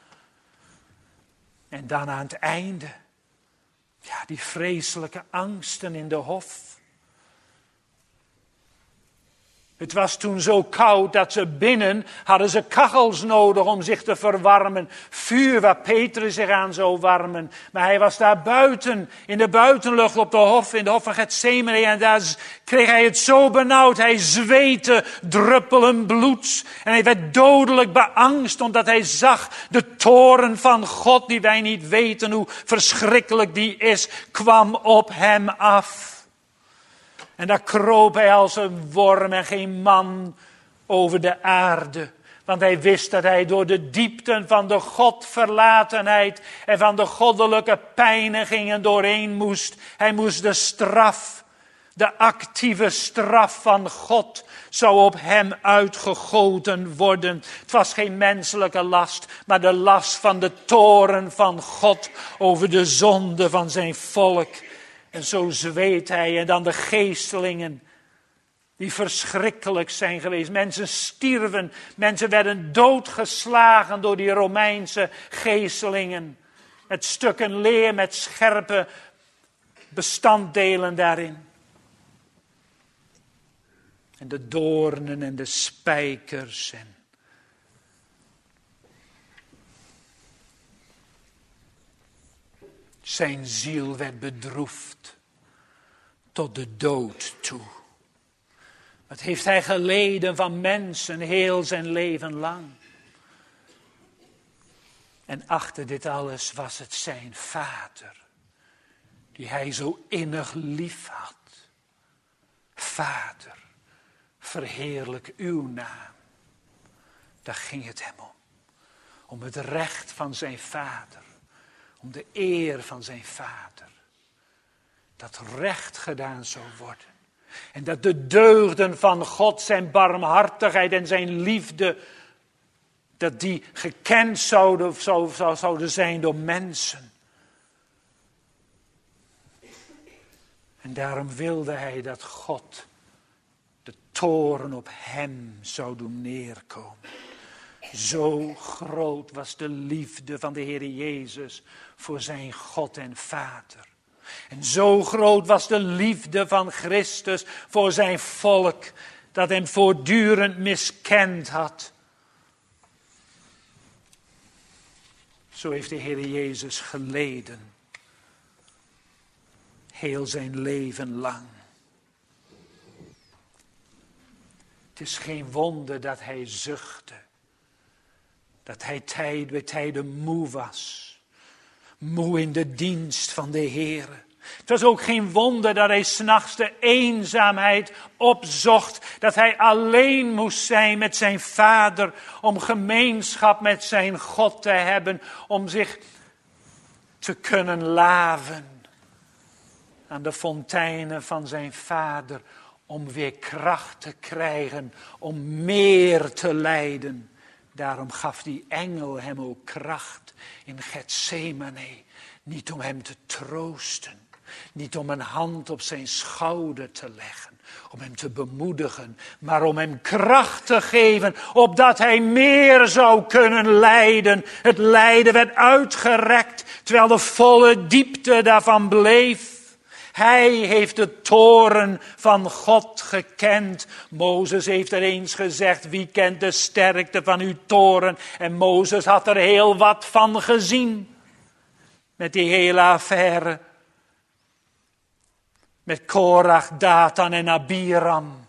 En dan aan het einde. Ja, die vreselijke angsten in de hof. Het was toen zo koud dat ze binnen hadden ze kachels nodig om zich te verwarmen. Vuur waar Petrus zich aan zou warmen. Maar hij was daar buiten, in de buitenlucht op de hof, in de hof van Getsemane. En daar kreeg hij het zo benauwd. Hij zweette druppelen bloeds. En hij werd dodelijk beangst omdat hij zag de toorn van God, die wij niet weten hoe verschrikkelijk die is, kwam op hem af. En daar kroop hij als een worm en geen man over de aarde. Want hij wist dat hij door de diepten van de Godverlatenheid en van de goddelijke pijnigingen doorheen moest. Hij moest de straf, de actieve straf van God, zou op hem uitgegoten worden. Het was geen menselijke last, maar de last van de toorn van God over de zonde van zijn volk. En zo zweet hij. En dan de geestelingen, die verschrikkelijk zijn geweest. Mensen stierven, mensen werden doodgeslagen door die Romeinse geestelingen. Met stukken leer, met scherpe bestanddelen daarin. En de doornen en de spijkers. Zijn ziel werd bedroefd tot de dood toe. Wat heeft hij geleden van mensen heel zijn leven lang. En achter dit alles was het zijn Vader, die hij zo innig lief had. Vader, verheerlijk uw naam. Daar ging het hem om. Om het recht van zijn Vader. Om de eer van zijn Vader. Dat recht gedaan zou worden. En dat de deugden van God, zijn barmhartigheid en zijn liefde, dat die gekend zouden zijn door mensen. En daarom wilde hij dat God de toorn op hem zou doen neerkomen. Zo groot was de liefde van de Heer Jezus voor zijn God en Vader. En zo groot was de liefde van Christus voor zijn volk, dat hem voortdurend miskend had. Zo heeft de Heer Jezus geleden, heel zijn leven lang. Het is geen wonder dat hij zuchtte. Dat hij bij tijden moe was. Moe in de dienst van de Heer. Het was ook geen wonder dat hij 's nachts de eenzaamheid opzocht. Dat hij alleen moest zijn met zijn Vader. Om gemeenschap met zijn God te hebben. Om zich te kunnen laven aan de fonteinen van zijn Vader. Om weer kracht te krijgen. Om meer te lijden. Daarom gaf die engel hem ook kracht in Getsemane. Niet om hem te troosten. Niet om een hand op zijn schouder te leggen. Om hem te bemoedigen. Maar om hem kracht te geven. Opdat hij meer zou kunnen lijden. Het lijden werd uitgerekt. Terwijl de volle diepte daarvan bleef. Hij heeft de toorn van God gekend. Mozes heeft er eens gezegd, wie kent de sterkte van uw toorn? En Mozes had er heel wat van gezien. Met die hele affaire. Met Korach, Datan en Abiram.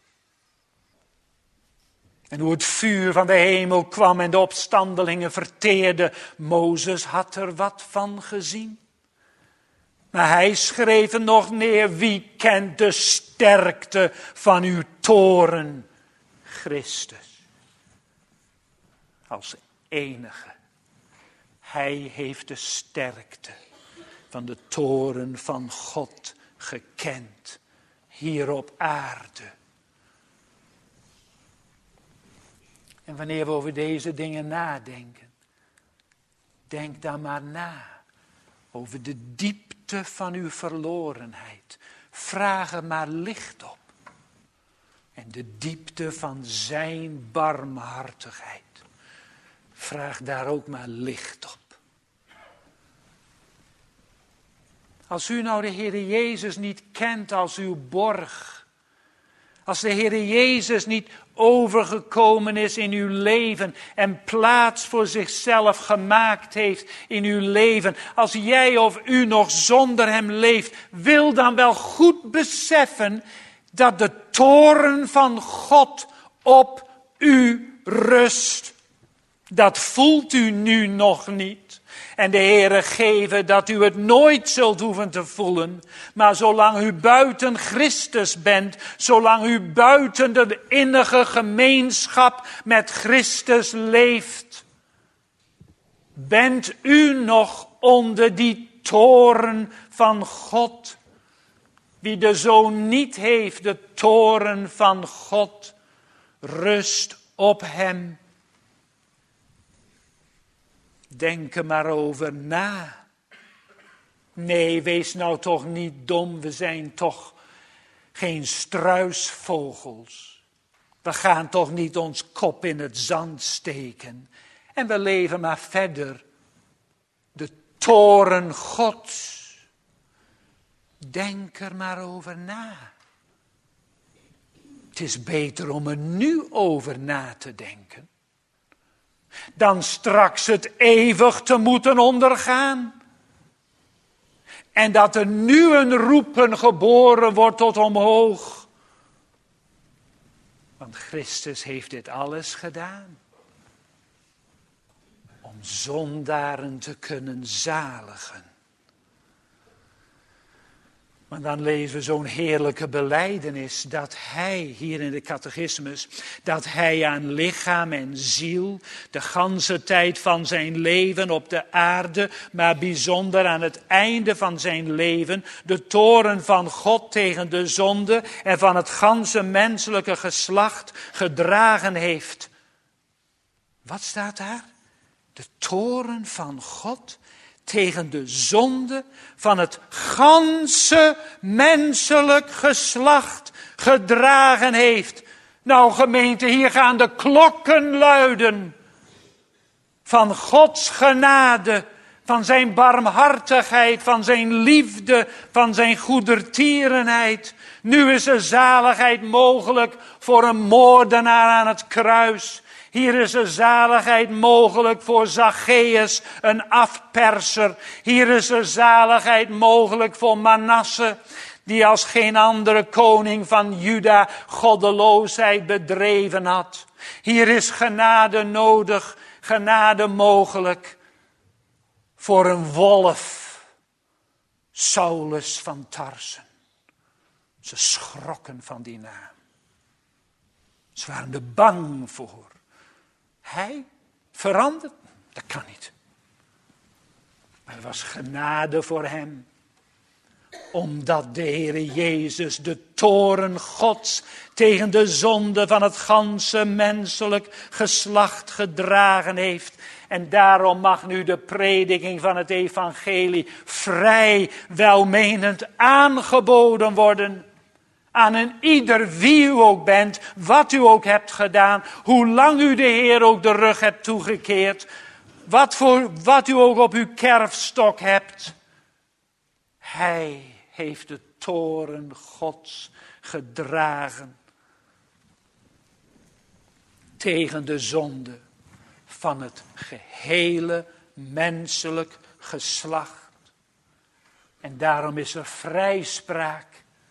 En hoe het vuur van de hemel kwam en de opstandelingen verteerde. Mozes had er wat van gezien. Maar hij schreef er nog neer, wie kent de sterkte van uw toorn, Christus. Als enige. Hij heeft de sterkte van de toorn van God gekend, hier op aarde. En wanneer we over deze dingen nadenken, denk dan maar na. Over de diepte van uw verlorenheid. Vraag er maar licht op. En de diepte van zijn barmhartigheid. Vraag daar ook maar licht op. Als u nou de Heer Jezus niet kent als uw borg. Als de Heer Jezus niet overgekomen is in uw leven en plaats voor zichzelf gemaakt heeft in uw leven. Als jij of u nog zonder hem leeft, wil dan wel goed beseffen dat de toorn van God op u rust. Dat voelt u nu nog niet. En de Heere geven dat u het nooit zult hoeven te voelen. Maar zolang u buiten Christus bent, zolang u buiten de innige gemeenschap met Christus leeft, bent u nog onder die toorn van God. Wie de Zoon niet heeft, de toorn van God, rust op hem. Denk er maar over na. Nee, wees nou toch niet dom. We zijn toch geen struisvogels. We gaan toch niet ons kop in het zand steken. En we leven maar verder. De toorn Gods. Denk er maar over na. Het is beter om er nu over na te denken, dan straks het eeuwig te moeten ondergaan. En dat er nu een roepen geboren wordt tot omhoog. Want Christus heeft dit alles gedaan. Om zondaren te kunnen zaligen. Maar dan lezen we zo'n heerlijke belijdenis dat hij, hier in de catechismus, dat hij aan lichaam en ziel de ganse tijd van zijn leven op de aarde, maar bijzonder aan het einde van zijn leven, de toorn van God tegen de zonde en van het ganse menselijke geslacht gedragen heeft. Wat staat daar? De toorn van God tegen de zonde van het ganse menselijk geslacht gedragen heeft. Nou gemeente, hier gaan de klokken luiden. Van Gods genade, van zijn barmhartigheid, van zijn liefde, van zijn goedertierenheid. Nu is er zaligheid mogelijk voor een moordenaar aan het kruis. Hier is er zaligheid mogelijk voor Zacchaeus, een afperser. Hier is er zaligheid mogelijk voor Manasse, die als geen andere koning van Juda goddeloosheid bedreven had. Hier is genade nodig, genade mogelijk voor een wolf, Saulus van Tarsen. Ze schrokken van die naam. Ze waren er bang voor. Hij verandert? Dat kan niet. Maar er was genade voor hem. Omdat de Heere Jezus de toorn Gods tegen de zonde van het ganse menselijk geslacht gedragen heeft. En daarom mag nu de prediking van het evangelie vrij welmenend aangeboden worden. Aan een ieder wie u ook bent, wat u ook hebt gedaan, hoe lang u de Heer ook de rug hebt toegekeerd, wat u ook op uw kerfstok hebt. Hij heeft de toorn Gods gedragen tegen de zonde van het gehele menselijk geslacht. En daarom is er vrijspraak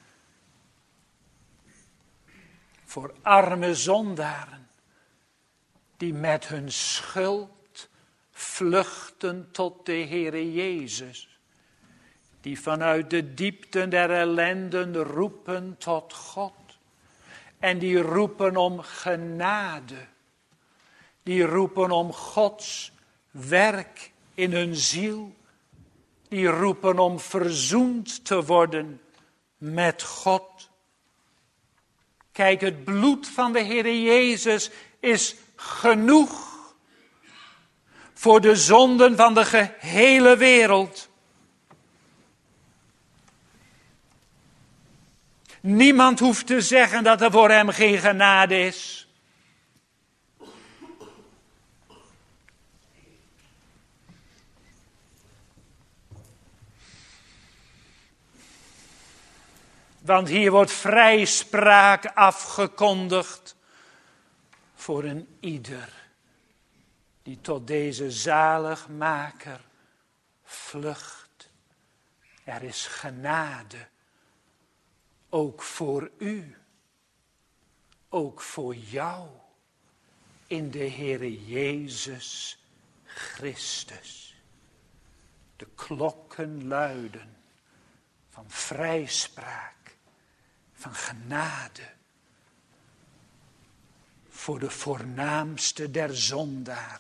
voor arme zondaren die met hun schuld vluchten tot de Heere Jezus. Die vanuit de diepten der ellenden roepen tot God. En die roepen om genade. Die roepen om Gods werk in hun ziel. Die roepen om verzoend te worden met God. Kijk, het bloed van de Heere Jezus is genoeg voor de zonden van de gehele wereld. Niemand hoeft te zeggen dat er voor hem geen genade is. Want hier wordt vrijspraak afgekondigd voor een ieder die tot deze zaligmaker vlucht. Er is genade, ook voor u, ook voor jou, in de Heere Jezus Christus. De klokken luiden van vrijspraak, van genade, voor de voornaamste der zondaren.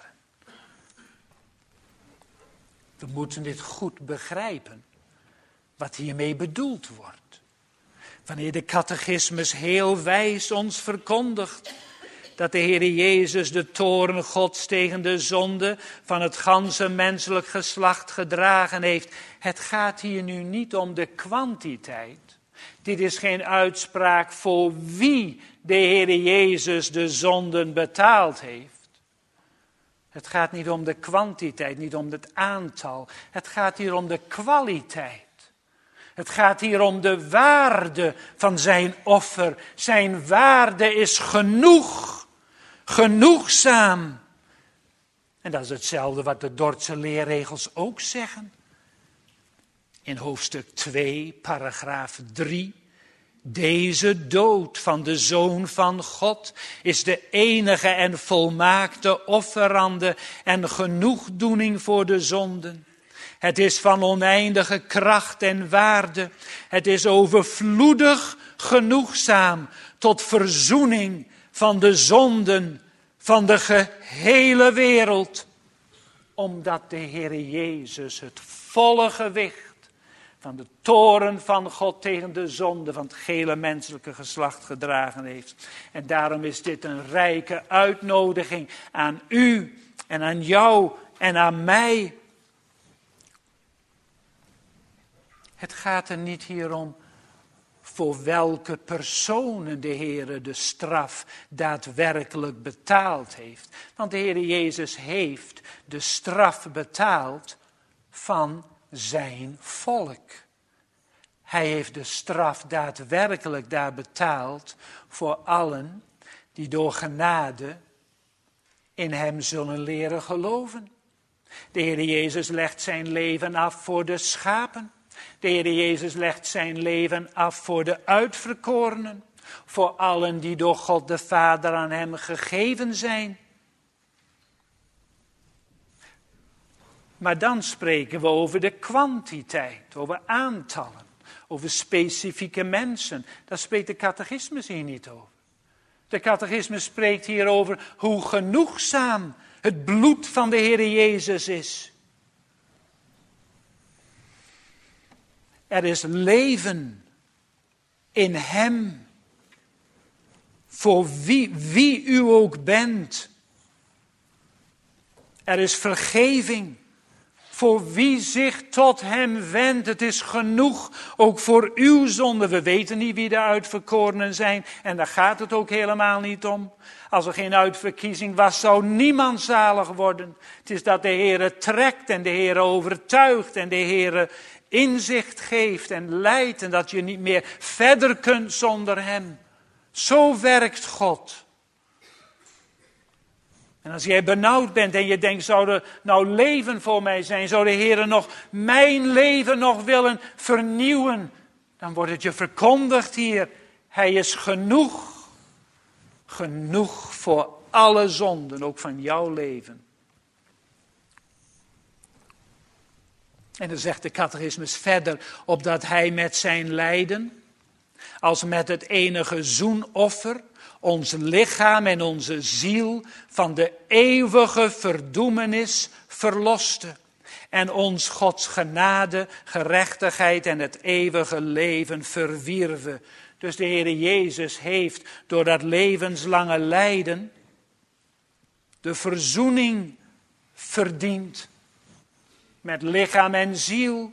We moeten dit goed begrijpen, wat hiermee bedoeld wordt. Wanneer de catechismus heel wijs ons verkondigt dat de Heere Jezus de toorn Gods tegen de zonde van het ganse menselijk geslacht gedragen heeft. Het gaat hier nu niet om de kwantiteit. Dit is geen uitspraak voor wie de Heere Jezus de zonden betaald heeft. Het gaat niet om de kwantiteit, niet om het aantal. Het gaat hier om de kwaliteit. Het gaat hier om de waarde van zijn offer. Zijn waarde is genoeg, genoegzaam. En dat is hetzelfde wat de Dordtse leerregels ook zeggen. In hoofdstuk 2, paragraaf 3. Deze dood van de Zoon van God is de enige en volmaakte offerande en genoegdoening voor de zonden. Het is van oneindige kracht en waarde. Het is overvloedig genoegzaam tot verzoening van de zonden van de gehele wereld. Omdat de Heere Jezus het volle gewicht van de toorn van God tegen de zonde van het gehele menselijke geslacht gedragen heeft. En daarom is dit een rijke uitnodiging aan u en aan jou en aan mij. Het gaat er niet hier om voor welke personen de Heere de straf daadwerkelijk betaald heeft. Want de Heere Jezus heeft de straf betaald van zijn volk. Hij heeft de straf daadwerkelijk daar betaald voor allen die door genade in hem zullen leren geloven. De Heere Jezus legt zijn leven af voor de schapen. De Heere Jezus legt zijn leven af voor de uitverkorenen. Voor allen die door God de Vader aan hem gegeven zijn. Maar dan spreken we over de kwantiteit, over aantallen, over specifieke mensen. Daar spreekt de catechismus hier niet over. De catechismus spreekt hier over hoe genoegzaam het bloed van de Heere Jezus is. Er is leven in hem. Voor wie u ook bent. Er is vergeving. Voor wie zich tot hem wendt. Het is genoeg. Ook voor uw zonde. We weten niet wie de uitverkorenen zijn. En daar gaat het ook helemaal niet om. Als er geen uitverkiezing was, zou niemand zalig worden. Het is dat de Heere trekt en de Heere overtuigt en de Heere inzicht geeft en leidt. En dat je niet meer verder kunt zonder hem. Zo werkt God. En als jij benauwd bent en je denkt, zou er nou leven voor mij zijn? Zou de Heere nog mijn leven nog willen vernieuwen? Dan wordt het je verkondigd hier. Hij is genoeg. Genoeg voor alle zonden, ook van jouw leven. En dan zegt de catechismus verder, opdat hij met zijn lijden, als met het enige zoenoffer, ons lichaam en onze ziel van de eeuwige verdoemenis verloste. En ons Gods genade, gerechtigheid en het eeuwige leven verwierven. Dus de Heere Jezus heeft door dat levenslange lijden de verzoening verdiend. Met lichaam en ziel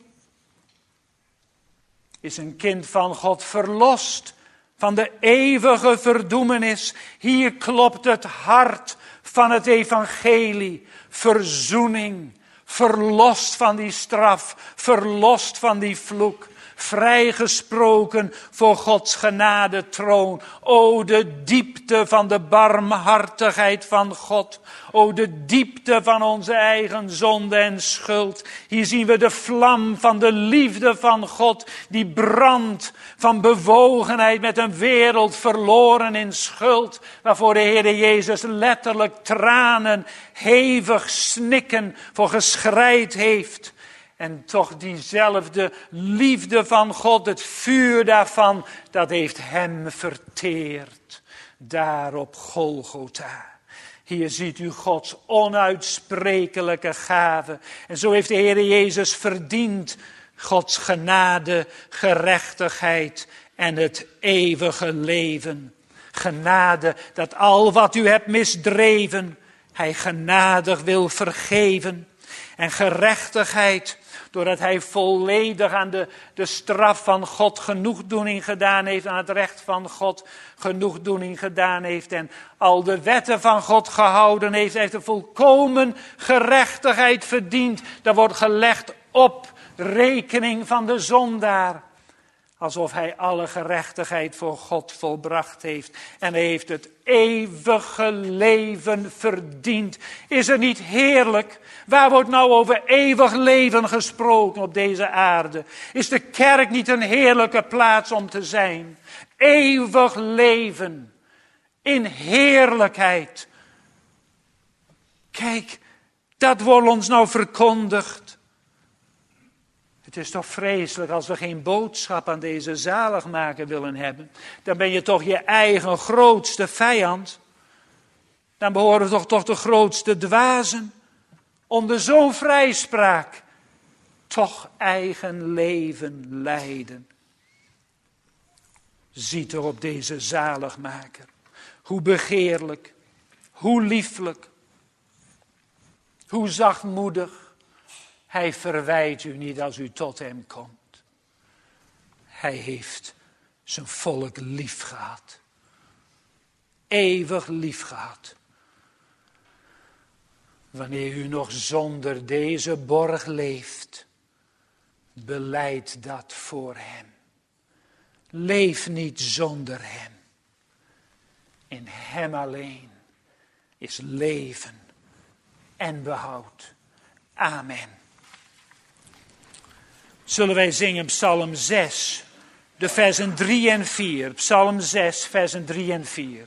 is een kind van God verlost van de eeuwige verdoemenis. Hier klopt het hart van het evangelie. Verzoening, verlost van die straf, verlost van die vloek. vrijgesproken voor Gods genadetroon. O, de diepte van de barmhartigheid van God. O, de diepte van onze eigen zonde en schuld. Hier zien we de vlam van de liefde van God, die brandt van bewogenheid met een wereld verloren in schuld, waarvoor de Heer Jezus letterlijk tranen, hevig snikken voor geschreid heeft. En toch diezelfde liefde van God, het vuur daarvan, dat heeft hem verteerd. Daar op Golgotha. Hier ziet u Gods onuitsprekelijke gave. En zo heeft de Heer Jezus verdiend Gods genade, gerechtigheid en het eeuwige leven. Genade dat al wat u hebt misdreven, hij genadig wil vergeven. En gerechtigheid, doordat hij volledig aan de straf van God genoegdoening gedaan heeft, aan het recht van God genoegdoening gedaan heeft en al de wetten van God gehouden heeft. Hij heeft de volkomen gerechtigheid verdiend. Dat wordt gelegd op rekening van de zondaar. Alsof hij alle gerechtigheid voor God volbracht heeft. En hij heeft het eeuwige leven verdiend. Is het niet heerlijk? Waar wordt nou over eeuwig leven gesproken op deze aarde? Is de kerk niet een heerlijke plaats om te zijn? Eeuwig leven. In heerlijkheid. Kijk, dat wordt ons nou verkondigd. Het is toch vreselijk als we geen boodschap aan deze zaligmaker willen hebben. Dan ben je toch je eigen grootste vijand. Dan behoren we toch de grootste dwazen. Onder zo'n vrijspraak toch eigen leven leiden. Zie toch op deze zaligmaker. Hoe begeerlijk, hoe lieflijk, hoe zachtmoedig. Hij verwijt u niet als u tot hem komt. Hij heeft zijn volk lief gehad. Eeuwig lief gehad. Wanneer u nog zonder deze borg leeft, belijd dat voor hem. Leef niet zonder hem. In hem alleen is leven en behoud. Amen. Zullen wij zingen Psalm 6, de versen 3 en 4. Psalm 6, versen 3 en 4.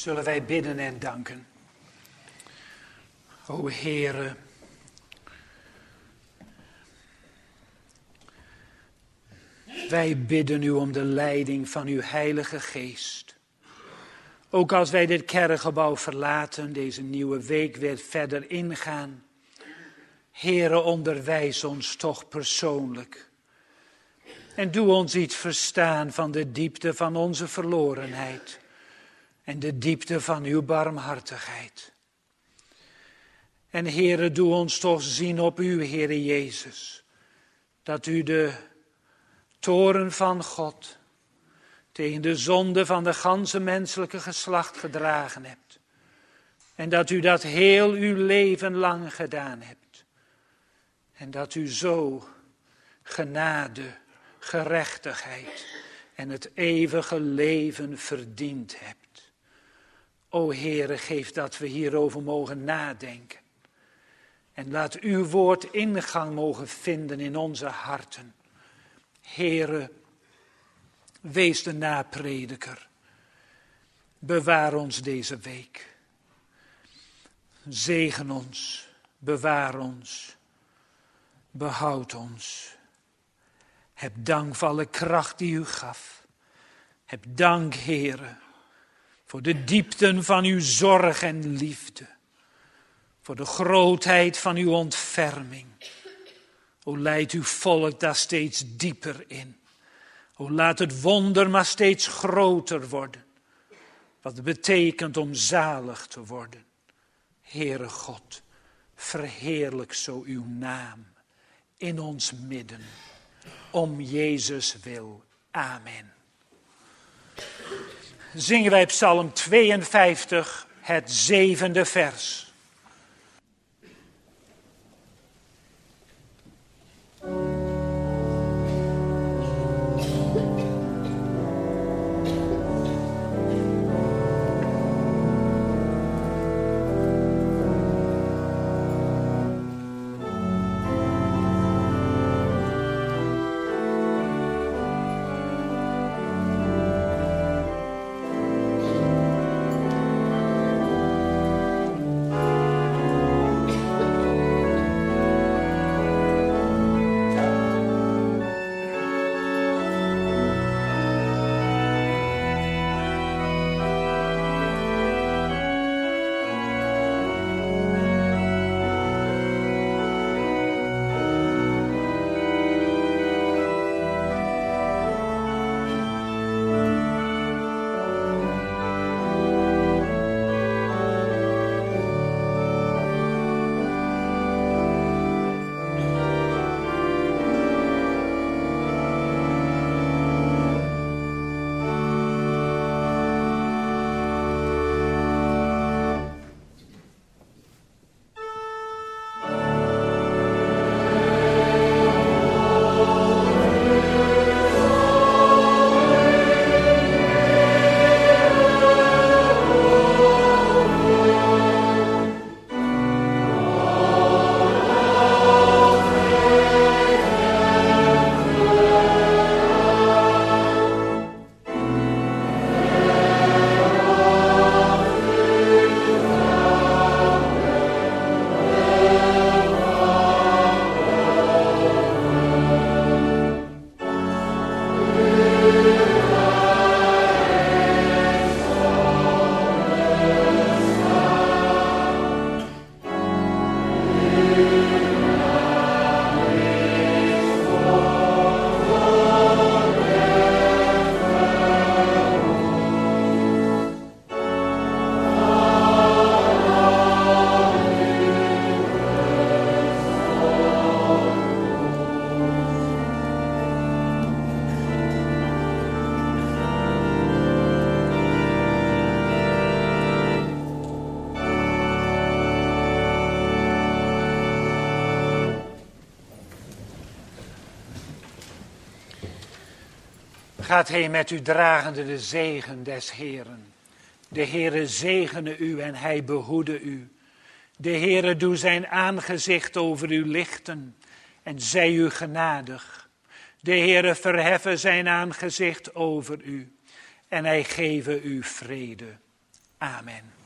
Zullen wij bidden en danken. O Heere, wij bidden u om de leiding van uw Heilige Geest. Ook als wij dit kerkgebouw verlaten, deze nieuwe week weer verder ingaan. Heere, onderwijs ons toch persoonlijk. En doe ons iets verstaan van de diepte van onze verlorenheid. En de diepte van uw barmhartigheid. En Heere, doe ons toch zien op u, Heere Jezus. Dat u de toorn van God tegen de zonde van de ganse menselijke geslacht gedragen hebt. En dat u dat heel uw leven lang gedaan hebt. En dat u zo genade, gerechtigheid en het eeuwige leven verdiend hebt. O Heere, geef dat we hierover mogen nadenken. En laat uw woord ingang mogen vinden in onze harten. Heere, wees de naprediker. Bewaar ons deze week. Zegen ons, bewaar ons, behoud ons. Heb dank voor alle kracht die u gaf. Heb dank, Heere, voor de diepten van uw zorg en liefde. Voor de grootheid van uw ontferming. O leid uw volk daar steeds dieper in. O laat het wonder maar steeds groter worden. Wat het betekent om zalig te worden. Heere God, verheerlijk zo uw naam in ons midden. Om Jezus wil. Amen. Zingen wij Psalm 52, het 7e vers. Gaat heen met u dragende de zegen des Heeren. De Heere zegene u en hij behoede u. De Heere doe zijn aangezicht over u lichten en zij u genadig. De Heere verheffen zijn aangezicht over u en hij geven u vrede. Amen.